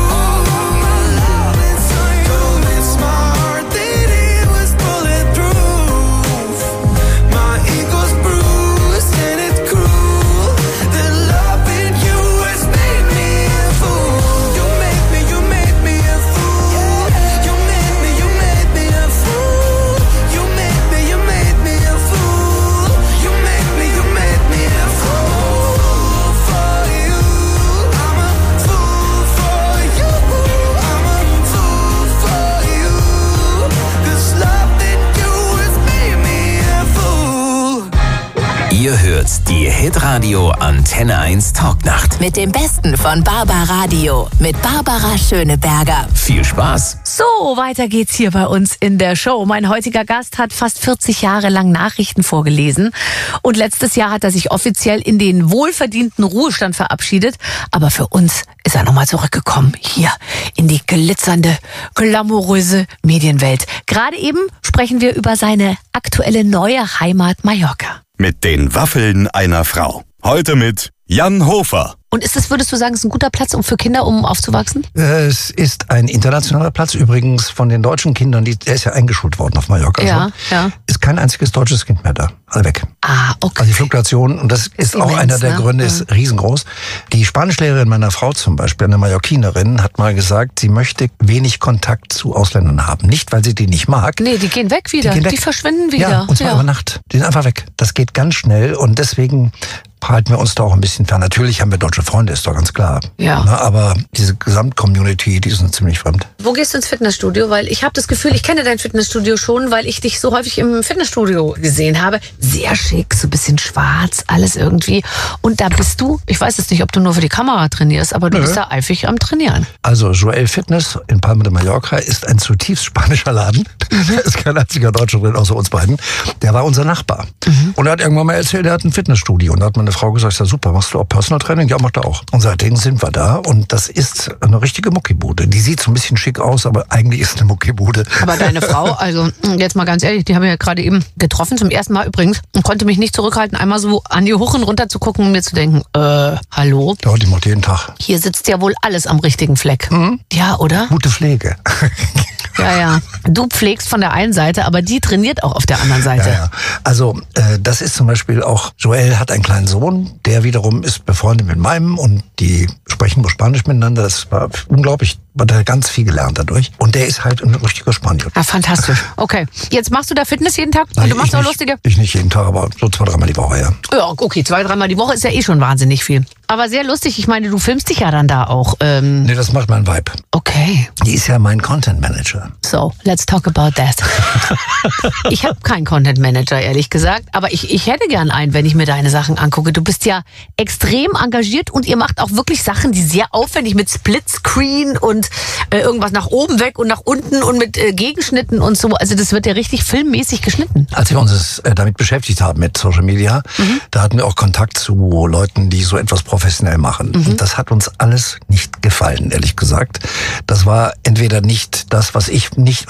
Convinced my heart that it was bulletproof. My ego's bruised and it's cruel. The loving you has made me a fool. You made me a fool. You made me a fool. You made me a fool. You made me a fool for you. I'm a fool for you. I'm a fool for you. This love that you has made me a fool. Ihr hört die Hitradio Antenne 1 Talknacht. Mit dem Besten von Barbaradio. Mit Barbara Schöneberger. Viel Spaß. So, weiter geht's hier bei uns in der Show. Mein heutiger Gast hat fast 40 Jahre lang Nachrichten vorgelesen. Und letztes Jahr hat er sich offiziell in den wohlverdienten Ruhestand verabschiedet. Aber für uns ist er nochmal zurückgekommen. Hier in die glitzernde, glamouröse Medienwelt. Gerade eben sprechen wir über seine aktuelle neue Heimat Mallorca. Mit den Waffeln einer Frau. Heute mit Jan Hofer. Und würdest du sagen, ist ein guter Platz für Kinder, um aufzuwachsen? Es ist ein internationaler Platz. Übrigens von den deutschen Kindern, der ist ja eingeschult worden auf Mallorca. Ja. Ist kein einziges deutsches Kind mehr da. Alle weg. Ah, okay. Also die Fluktuation, und das ist auch immens, einer der ne? Gründe, ist riesengroß. Die Spanischlehrerin meiner Frau zum Beispiel, eine Mallorquinerin, hat mal gesagt, sie möchte wenig Kontakt zu Ausländern haben. Nicht, weil sie die nicht mag. Nee, die gehen weg wieder. Die verschwinden wieder. Ja, und zwar über Nacht. Die sind einfach weg. Das geht ganz schnell und deswegen halten wir uns da auch ein bisschen fern. Natürlich haben wir deutsche Freunde, ist doch ganz klar. Ja. Na, aber diese Gesamtcommunity, die ist uns ziemlich fremd. Wo gehst du ins Fitnessstudio? Weil ich habe das Gefühl, ich kenne dein Fitnessstudio schon, weil ich dich so häufig im Fitnessstudio gesehen habe. Sehr schick, so ein bisschen schwarz, alles irgendwie. Und da bist du, ich weiß jetzt nicht, ob du nur für die Kamera trainierst, aber du bist da eifrig am Trainieren. Also Joel Fitness in Palma de Mallorca ist ein zutiefst spanischer Laden. Da ist kein einziger Deutscher drin, außer uns beiden. Der war unser Nachbar. Und er hat irgendwann mal erzählt, er hat ein Fitnessstudio. Und da hat meine Frau gesagt, ja super, machst du auch Personal Training? Ja, macht er auch. Und seitdem sind wir da. Und das ist eine richtige Muckibude. Die sieht so ein bisschen schick aus, aber eigentlich ist eine Muckibude. Aber deine Frau, also jetzt mal ganz ehrlich, die haben wir ja gerade eben getroffen, zum ersten Mal übrigens, und konnte mich nicht zurückhalten, einmal so an die hoch und runter zu gucken und mir zu denken, hallo? Ja, die macht jeden Tag. Hier sitzt ja wohl alles am richtigen Fleck. Ja, oder? Gute Pflege. Ja. Du pflegst von der einen Seite, aber die trainiert auch auf der anderen Seite. Ja. Also das ist zum Beispiel auch, Joel hat einen kleinen Sohn, der wiederum ist befreundet mit meinem und die sprechen nur Spanisch miteinander. Das war unglaublich, hat er ganz viel gelernt dadurch. Und der ist halt ein richtiger Spanier. Ah, fantastisch. Okay. Jetzt machst du da Fitness jeden Tag? Und du machst auch lustige? Ich nicht jeden Tag, aber so 2-3 Mal die Woche, ja. Ja, okay, 2-3 Mal die Woche ist ja eh schon wahnsinnig viel. Aber sehr lustig, ich meine, du filmst dich ja dann da auch. Nee, das macht mein Vibe. Okay. Die ist ja mein Content Manager. So, let's talk about that. Ich habe keinen Content Manager, ehrlich gesagt, aber ich hätte gern einen, wenn ich mir deine Sachen angucke. Du bist ja extrem engagiert und ihr macht auch wirklich Sachen, die sehr aufwendig mit Splitscreen und irgendwas nach oben weg und nach unten und mit Gegenschnitten und so. Also das wird ja richtig filmmäßig geschnitten. Als wir uns damit beschäftigt haben mit Social Media, da hatten wir auch Kontakt zu Leuten, die so etwas professionell machen. Und das hat uns alles nicht gefallen, ehrlich gesagt. Das war entweder nicht das, was ich nicht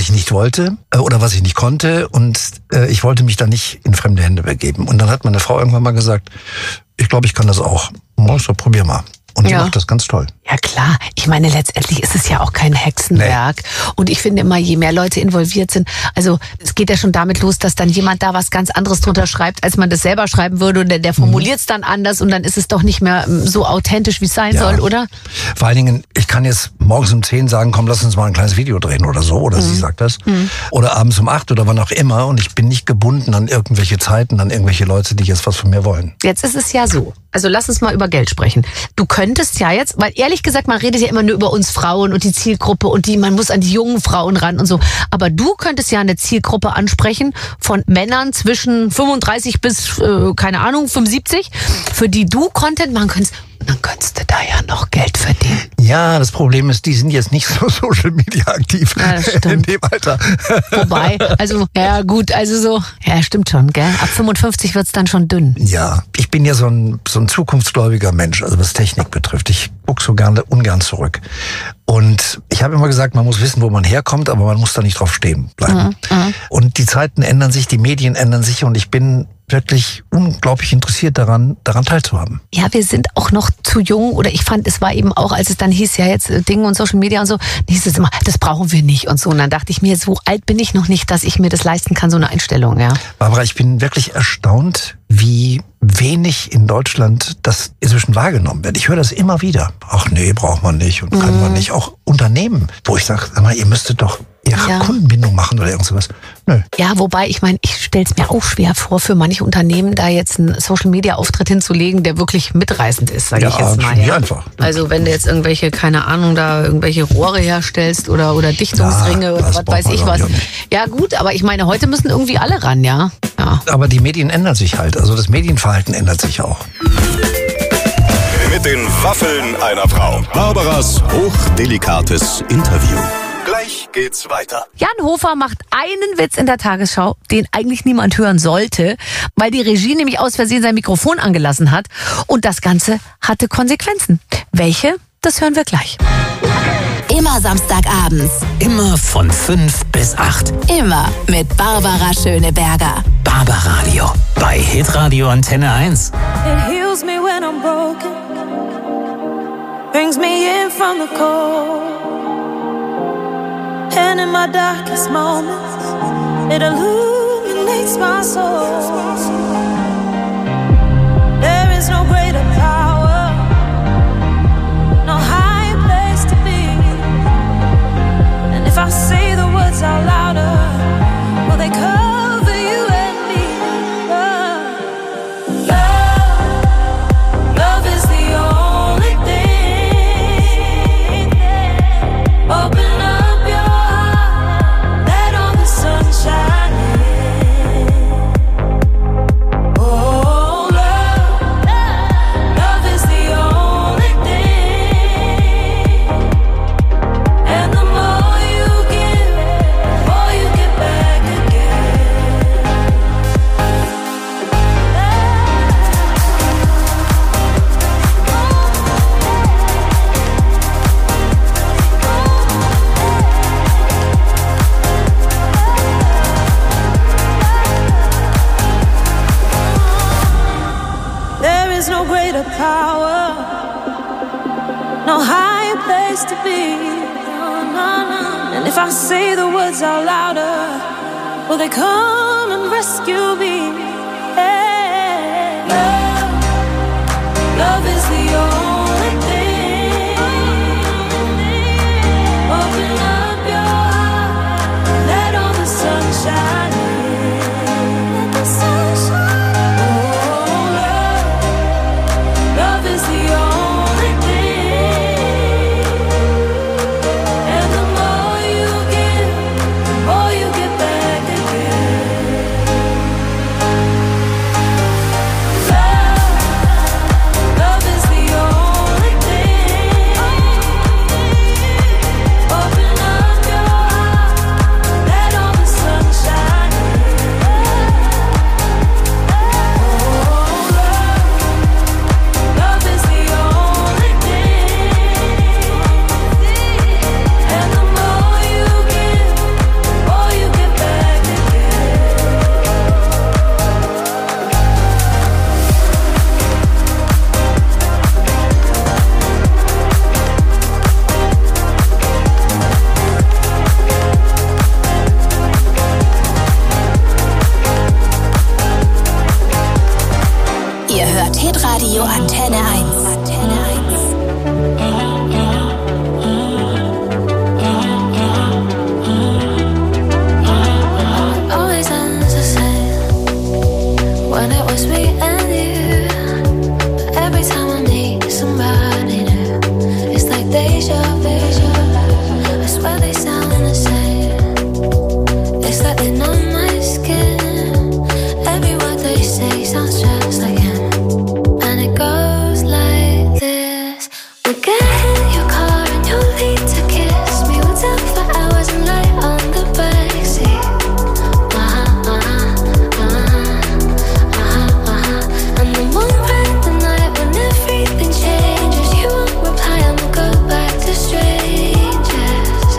wollte oder was ich nicht konnte, und ich wollte mich da nicht in fremde Hände begeben. Und dann hat meine Frau irgendwann mal gesagt, ich glaube, ich kann das auch. So, probier mal. Und die macht das ganz toll. Ja klar, ich meine, letztendlich ist es ja auch kein Hexenwerk. Nee. Und ich finde immer, je mehr Leute involviert sind, also es geht ja schon damit los, dass dann jemand da was ganz anderes drunter schreibt, als man das selber schreiben würde, und der formuliert es dann anders und dann ist es doch nicht mehr so authentisch, wie es sein soll, oder? Vor allen Dingen, ich kann jetzt morgens um 10 sagen, komm, lass uns mal ein kleines Video drehen oder so, oder sie sagt das. Oder abends um 8 oder wann auch immer, und ich bin nicht gebunden an irgendwelche Zeiten, an irgendwelche Leute, die jetzt was von mir wollen. Jetzt ist es ja so, also lass uns mal über Geld sprechen. Du könntest ja jetzt, weil ehrlich gesagt, man redet ja immer nur über uns Frauen und die Zielgruppe und man muss an die jungen Frauen ran und so. Aber du könntest ja eine Zielgruppe ansprechen von Männern zwischen 35 bis, keine Ahnung, 75, für die du Content machen könntest. Und dann könntest du da ja noch Geld verdienen. Ja, das Problem ist, die sind jetzt nicht so Social Media aktiv. Ja, das stimmt. In dem Alter. Wobei, also, ja gut, also so, ja, stimmt schon, gell? Ab 55 wird's dann schon dünn. Ja, ich bin ja so ein zukunftsgläubiger Mensch, also was Technik betrifft. Ich gucke so ungern zurück. Und ich habe immer gesagt, man muss wissen, wo man herkommt, aber man muss da nicht drauf stehen bleiben. Und die Zeiten ändern sich, die Medien ändern sich, und ich bin wirklich unglaublich interessiert daran teilzuhaben. Ja, wir sind auch noch zu jung, oder ich fand, es war eben auch, als es dann hieß, ja jetzt Dinge und Social Media und so, hieß es immer, das brauchen wir nicht und so. Und dann dachte ich mir, so alt bin ich noch nicht, dass ich mir das leisten kann, so eine Einstellung, ja. Barbara, ich bin wirklich erstaunt, wie wenig in Deutschland das inzwischen wahrgenommen wird. Ich höre das immer wieder. Ach nee, braucht man nicht und kann man nicht. Auch Unternehmen, wo ich sage, ihr müsstet doch ihre Kundenbindung machen oder irgend sowas. Nö. Ja, wobei, ich meine, ich stelle es mir auch schwer vor, für manche Unternehmen da jetzt einen Social-Media-Auftritt hinzulegen, der wirklich mitreißend ist, sage ich jetzt mal. Nicht einfach. Also wenn du jetzt irgendwelche, keine Ahnung, da irgendwelche Rohre herstellst oder Dichtungsringe oder was weiß ich was. Ja gut, aber ich meine, heute müssen irgendwie alle ran, ja. Aber die Medien ändern sich halt. Also das Medienverhalten ändert sich auch. Mit den Waffeln einer Frau. Barbaras hochdelikates Interview. Gleich geht's weiter. Jan Hofer macht einen Witz in der Tagesschau, den eigentlich niemand hören sollte, weil die Regie nämlich aus Versehen sein Mikrofon angelassen hat. Und das Ganze hatte Konsequenzen. Welche? Das hören wir gleich. Immer samstagabends. Immer von 5 bis 8. Immer mit Barbara Schöneberger. Barbaradio bei Hitradio Antenne 1. It heals me when I'm broken, brings me in from the cold, and in my darkest moments it illuminates my soul. There is no greater power, no higher place to be, and if I say the words out louder, will they cover you and me? Love is the only thing. Open up your heart, let all the sun shine in. Oh, love is the only thing. And the more you give, the more you get back again. There is no greater power, no higher place to be. And if I say the words out louder, will they come and rescue me? Hey. Love is the only thing. Open up your heart, let all the sun shine in. Let the sun shine. Oh, love is the only thing. And the more you give, the more you get back again. Love is the only thing. Open up your heart, let all the sun shine in. Love is the only thing. And the more you give, the more you get back again. Ihr hört Hitradio Antenne 1. Antenne 1. Always ends the same when it was me and you. But every time I meet somebody new, it's like deja vu. I swear they sound the same. It's like they know my skin. Every word they say sounds just like him. And it goes like this. We get in your car and you lead to kiss me. We'll talk for hours and lie on the backseat. And then one bright the night when everything changes, you won't reply and we'll go back to strangers.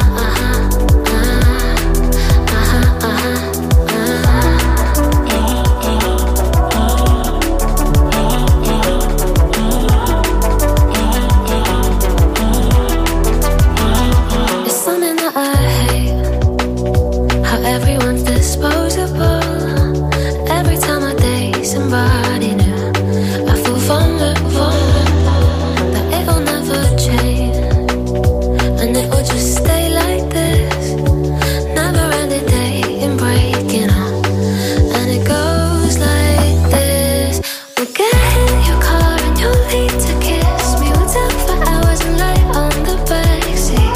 It's something that I hate, how everyone's disposable. Every time I date somebody new, I feel vulnerable, that it'll never change, and it will just stay like this. Never ending dating, breaking up, and it goes like this. We'll get in your car and you lead to kiss me. We'll talk for hours and lie on the backseat.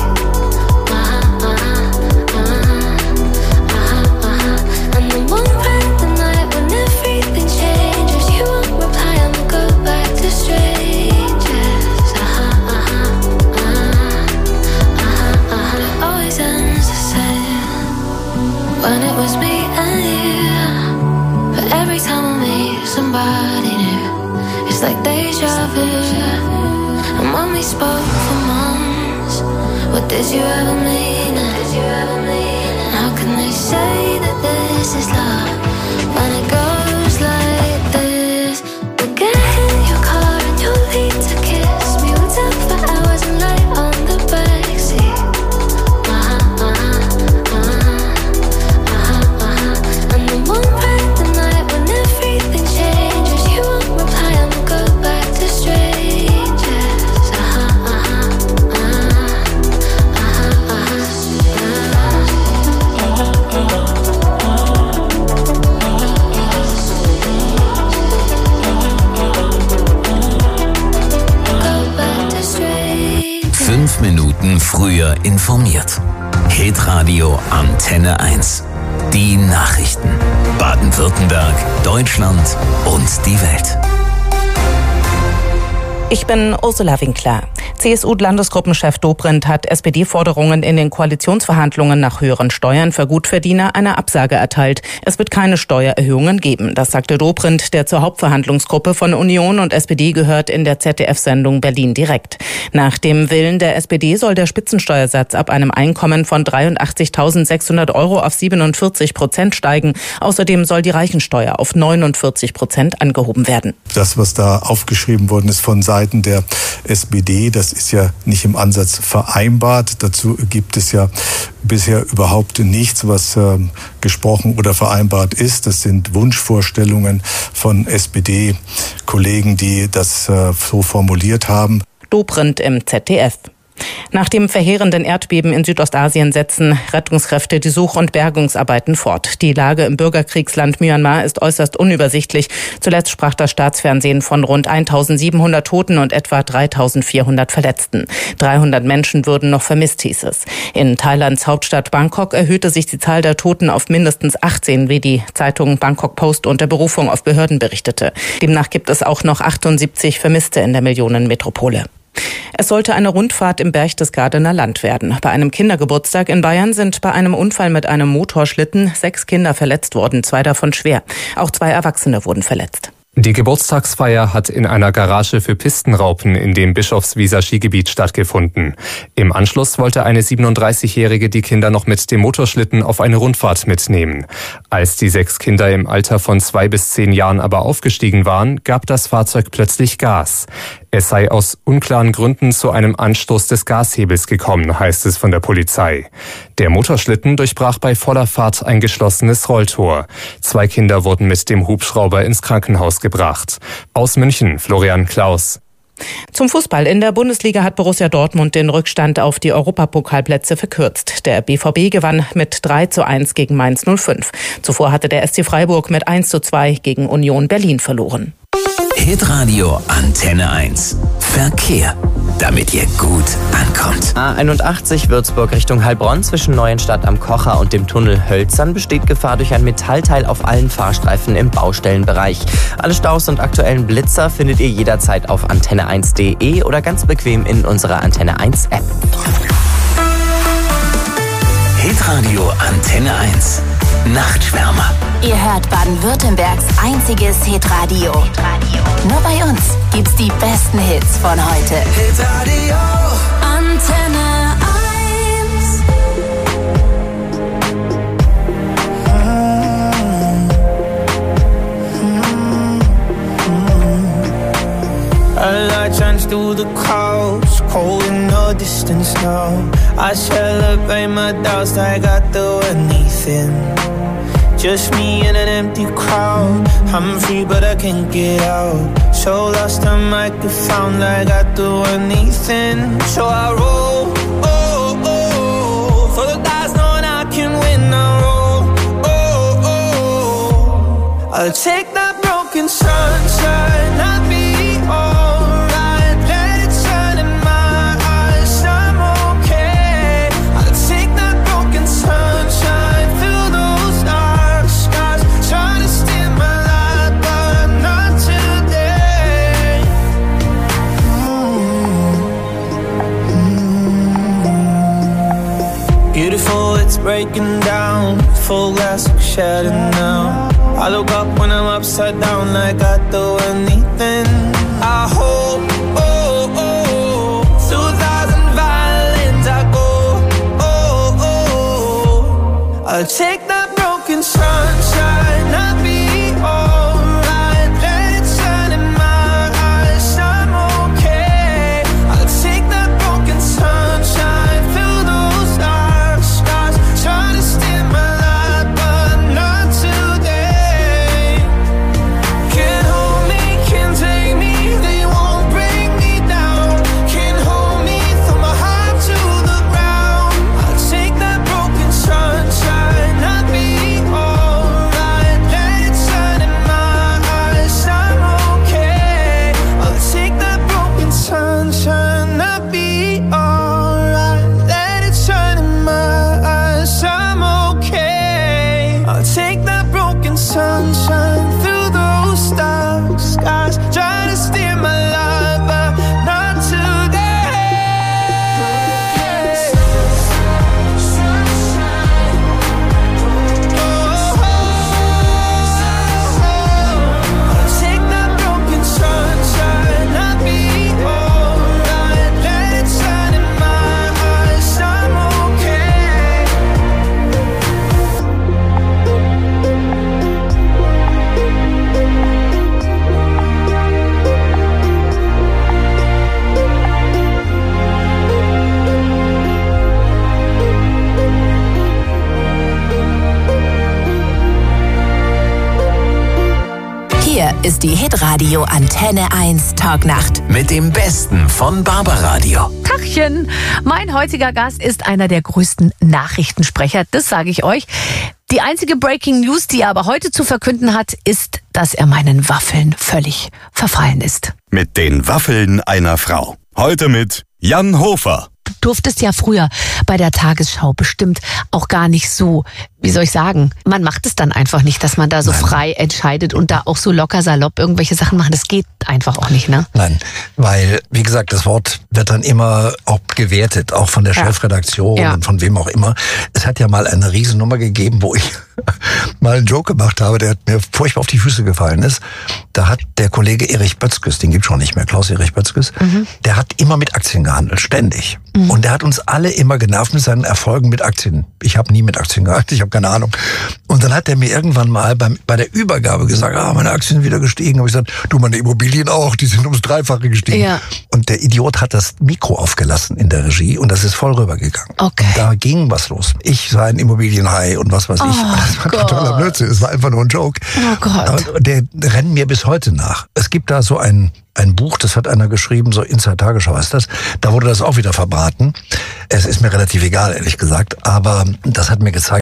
And then one bright the night when everything changes, you won't reply and we'll go back to strangers. It always ends the same when it was me and you. But every time I meet somebody new, it's like deja vu. And when we spoke for months, What did you ever mean? How can they say that this is love when it goes like this? We'll get in your car and you'll leave to kiss me. We'll talk for hours and lie on the backseat. And then one bright the night when everything changes, you won't reply and we'll go back to strangers. 5 Minuten früher informiert. Hitradio Antenne 1. Die Nachrichten. Baden-Württemberg, Deutschland und die Welt. Ich bin Ursula Winkler. CSU-Landesgruppenchef Dobrindt hat SPD-Forderungen in den Koalitionsverhandlungen nach höheren Steuern für Gutverdiener eine Absage erteilt. Es wird keine Steuererhöhungen geben. Das sagte Dobrindt, der zur Hauptverhandlungsgruppe von Union und SPD gehört, in der ZDF-Sendung Berlin direkt. Nach dem Willen der SPD soll der Spitzensteuersatz ab einem Einkommen von 83.600 € auf 47% steigen. Außerdem soll die Reichensteuer auf 49% angehoben werden. Das, was da aufgeschrieben worden ist von Seiten der SPD, das ist ja nicht im Ansatz vereinbart. Dazu gibt es ja bisher überhaupt nichts, was gesprochen oder vereinbart ist. Das sind Wunschvorstellungen von SPD-Kollegen, die das so formuliert haben. Dobrindt im ZDF. Nach dem verheerenden Erdbeben in Südostasien setzen Rettungskräfte die Such- und Bergungsarbeiten fort. Die Lage im Bürgerkriegsland Myanmar ist äußerst unübersichtlich. Zuletzt sprach das Staatsfernsehen von rund 1.700 Toten und etwa 3.400 Verletzten. 300 Menschen würden noch vermisst, hieß es. In Thailands Hauptstadt Bangkok erhöhte sich die Zahl der Toten auf mindestens 18, wie die Zeitung Bangkok Post unter Berufung auf Behörden berichtete. Demnach gibt es auch noch 78 Vermisste in der Millionenmetropole. Es sollte eine Rundfahrt im Berchtesgadener Land werden. Bei einem Kindergeburtstag in Bayern sind bei einem Unfall mit einem Motorschlitten 6 Kinder verletzt worden, 2 davon schwer. Auch 2 Erwachsene wurden verletzt. Die Geburtstagsfeier hat in einer Garage für Pistenraupen in dem Bischofswieser Skigebiet stattgefunden. Im Anschluss wollte eine 37-Jährige die Kinder noch mit dem Motorschlitten auf eine Rundfahrt mitnehmen. Als die 6 Kinder im Alter von 2 bis 10 Jahren aber aufgestiegen waren, gab das Fahrzeug plötzlich Gas. Es sei aus unklaren Gründen zu einem Anstoß des Gashebels gekommen, heißt es von der Polizei. Der Motorschlitten durchbrach bei voller Fahrt ein geschlossenes Rolltor. 2 Kinder wurden mit dem Hubschrauber ins Krankenhaus gebracht. Aus München, Florian Klaus. Zum Fußball. In der Bundesliga hat Borussia Dortmund den Rückstand auf die Europapokalplätze verkürzt. Der BVB gewann mit 3:1 gegen Mainz 05. Zuvor hatte der SC Freiburg mit 1:2 gegen Union Berlin verloren. Hitradio Antenne 1. Verkehr, damit ihr gut ankommt. A81 Würzburg Richtung Heilbronn zwischen Neuenstadt am Kocher und dem Tunnel Hölzern besteht Gefahr durch ein Metallteil auf allen Fahrstreifen im Baustellenbereich. Alle Staus und aktuellen Blitzer findet ihr jederzeit auf antenne1.de oder ganz bequem in unserer Antenne 1 App. Hitradio Antenne 1. Nachtschwärmer. Ihr hört Baden-Württembergs einziges Hitradio. Nur bei uns gibt's die besten Hits von heute. Hitradio Antenne 1. A light shines through the clouds, cold in the distance now. I celebrate my doubts like I do anything. Just me in an empty crowd. I'm free but I can't get out. So lost I might get found like I do anything. So I roll, oh, oh, for the guys knowing I can win. I roll, oh, oh, I'll take that broken sunshine, I'll be alright. Let it shine in my eyes, I'm okay. I'll take that broken sunshine, fill those dark skies. Try to steal my light, but not today. Beautiful, it's breaking down. Full glass of shattered now. I look up when I'm upside down like I do anything. I hope, oh, oh, 2,000 violins I go I'll take that broken sunshine, I'll be alright. Let it shine in my eyes, I'm okay. I'll take that broken sunshine, fill those dark skies. Try to steal my light, but not today. Can't hold me, can't take me, they won't bring me down. Can't hold me, throw my heart to the ground. I'll take that broken sunshine, I'll be alright. Let it shine in my eyes, I'm okay. I'll take that broken sunshine, I'll be alright. Let it shine in my eyes, I'm okay. I'll take that broken sunshine through those dark skies. Try to steer my life, but not today. I'll take that broken sunshine, I'll be alright. Let it shine in my eyes, I'm okay. Hier ist die Hitradio Antenne 1 Talknacht. Mit dem Besten von Barbaradio. Tachchen! Mein heutiger Gast ist einer der größten Nachrichtensprecher, das sage ich euch. Die einzige Breaking News, die er aber heute zu verkünden hat, ist, dass er meinen Waffeln völlig verfallen ist. Mit den Waffeln einer Frau. Heute mit Jan Hofer. Du durftest ja früher bei der Tagesschau bestimmt auch gar nicht so, wie soll ich sagen, man macht es dann einfach nicht, dass man da so frei entscheidet und da auch so locker salopp irgendwelche Sachen machen. Das geht einfach auch nicht, ne? Nein, weil, wie gesagt, das Wort wird dann immer auch gewertet, auch von der Chefredaktion und von wem auch immer. Es hat ja mal eine Riesennummer gegeben, wo ich mal einen Joke gemacht habe, der mir furchtbar auf die Füße gefallen ist. Da hat der Kollege Erich Bötzkes, den gibt's schon nicht mehr, Klaus-Erich Bötzkes, der hat immer mit Aktien gehandelt, ständig. Und der hat uns alle immer genervt mit seinen Erfolgen mit Aktien. Ich habe nie mit Aktien gehandelt, ich habe keine Ahnung. Und dann hat er mir irgendwann mal bei der Übergabe gesagt, meine Aktien sind wieder gestiegen. Habe ich gesagt, du, meine Immobilien auch, die sind ums Dreifache gestiegen. Ja. Und der Idiot hat das Mikro aufgelassen in der Regie und das ist voll rübergegangen. Okay. Und da ging was los. Ich sei ein Immobilienhai und was weiß ich. Das war totaler Blödsinn. Es war einfach nur ein Joke. Oh Gott. Aber der rennt mir bis heute nach. Es gibt da so ein Buch, das hat einer geschrieben, so Inside Tagesschau heißt das. Da wurde das auch wieder verbraten. Es ist mir relativ egal, ehrlich gesagt. Aber das hat mir gezeigt,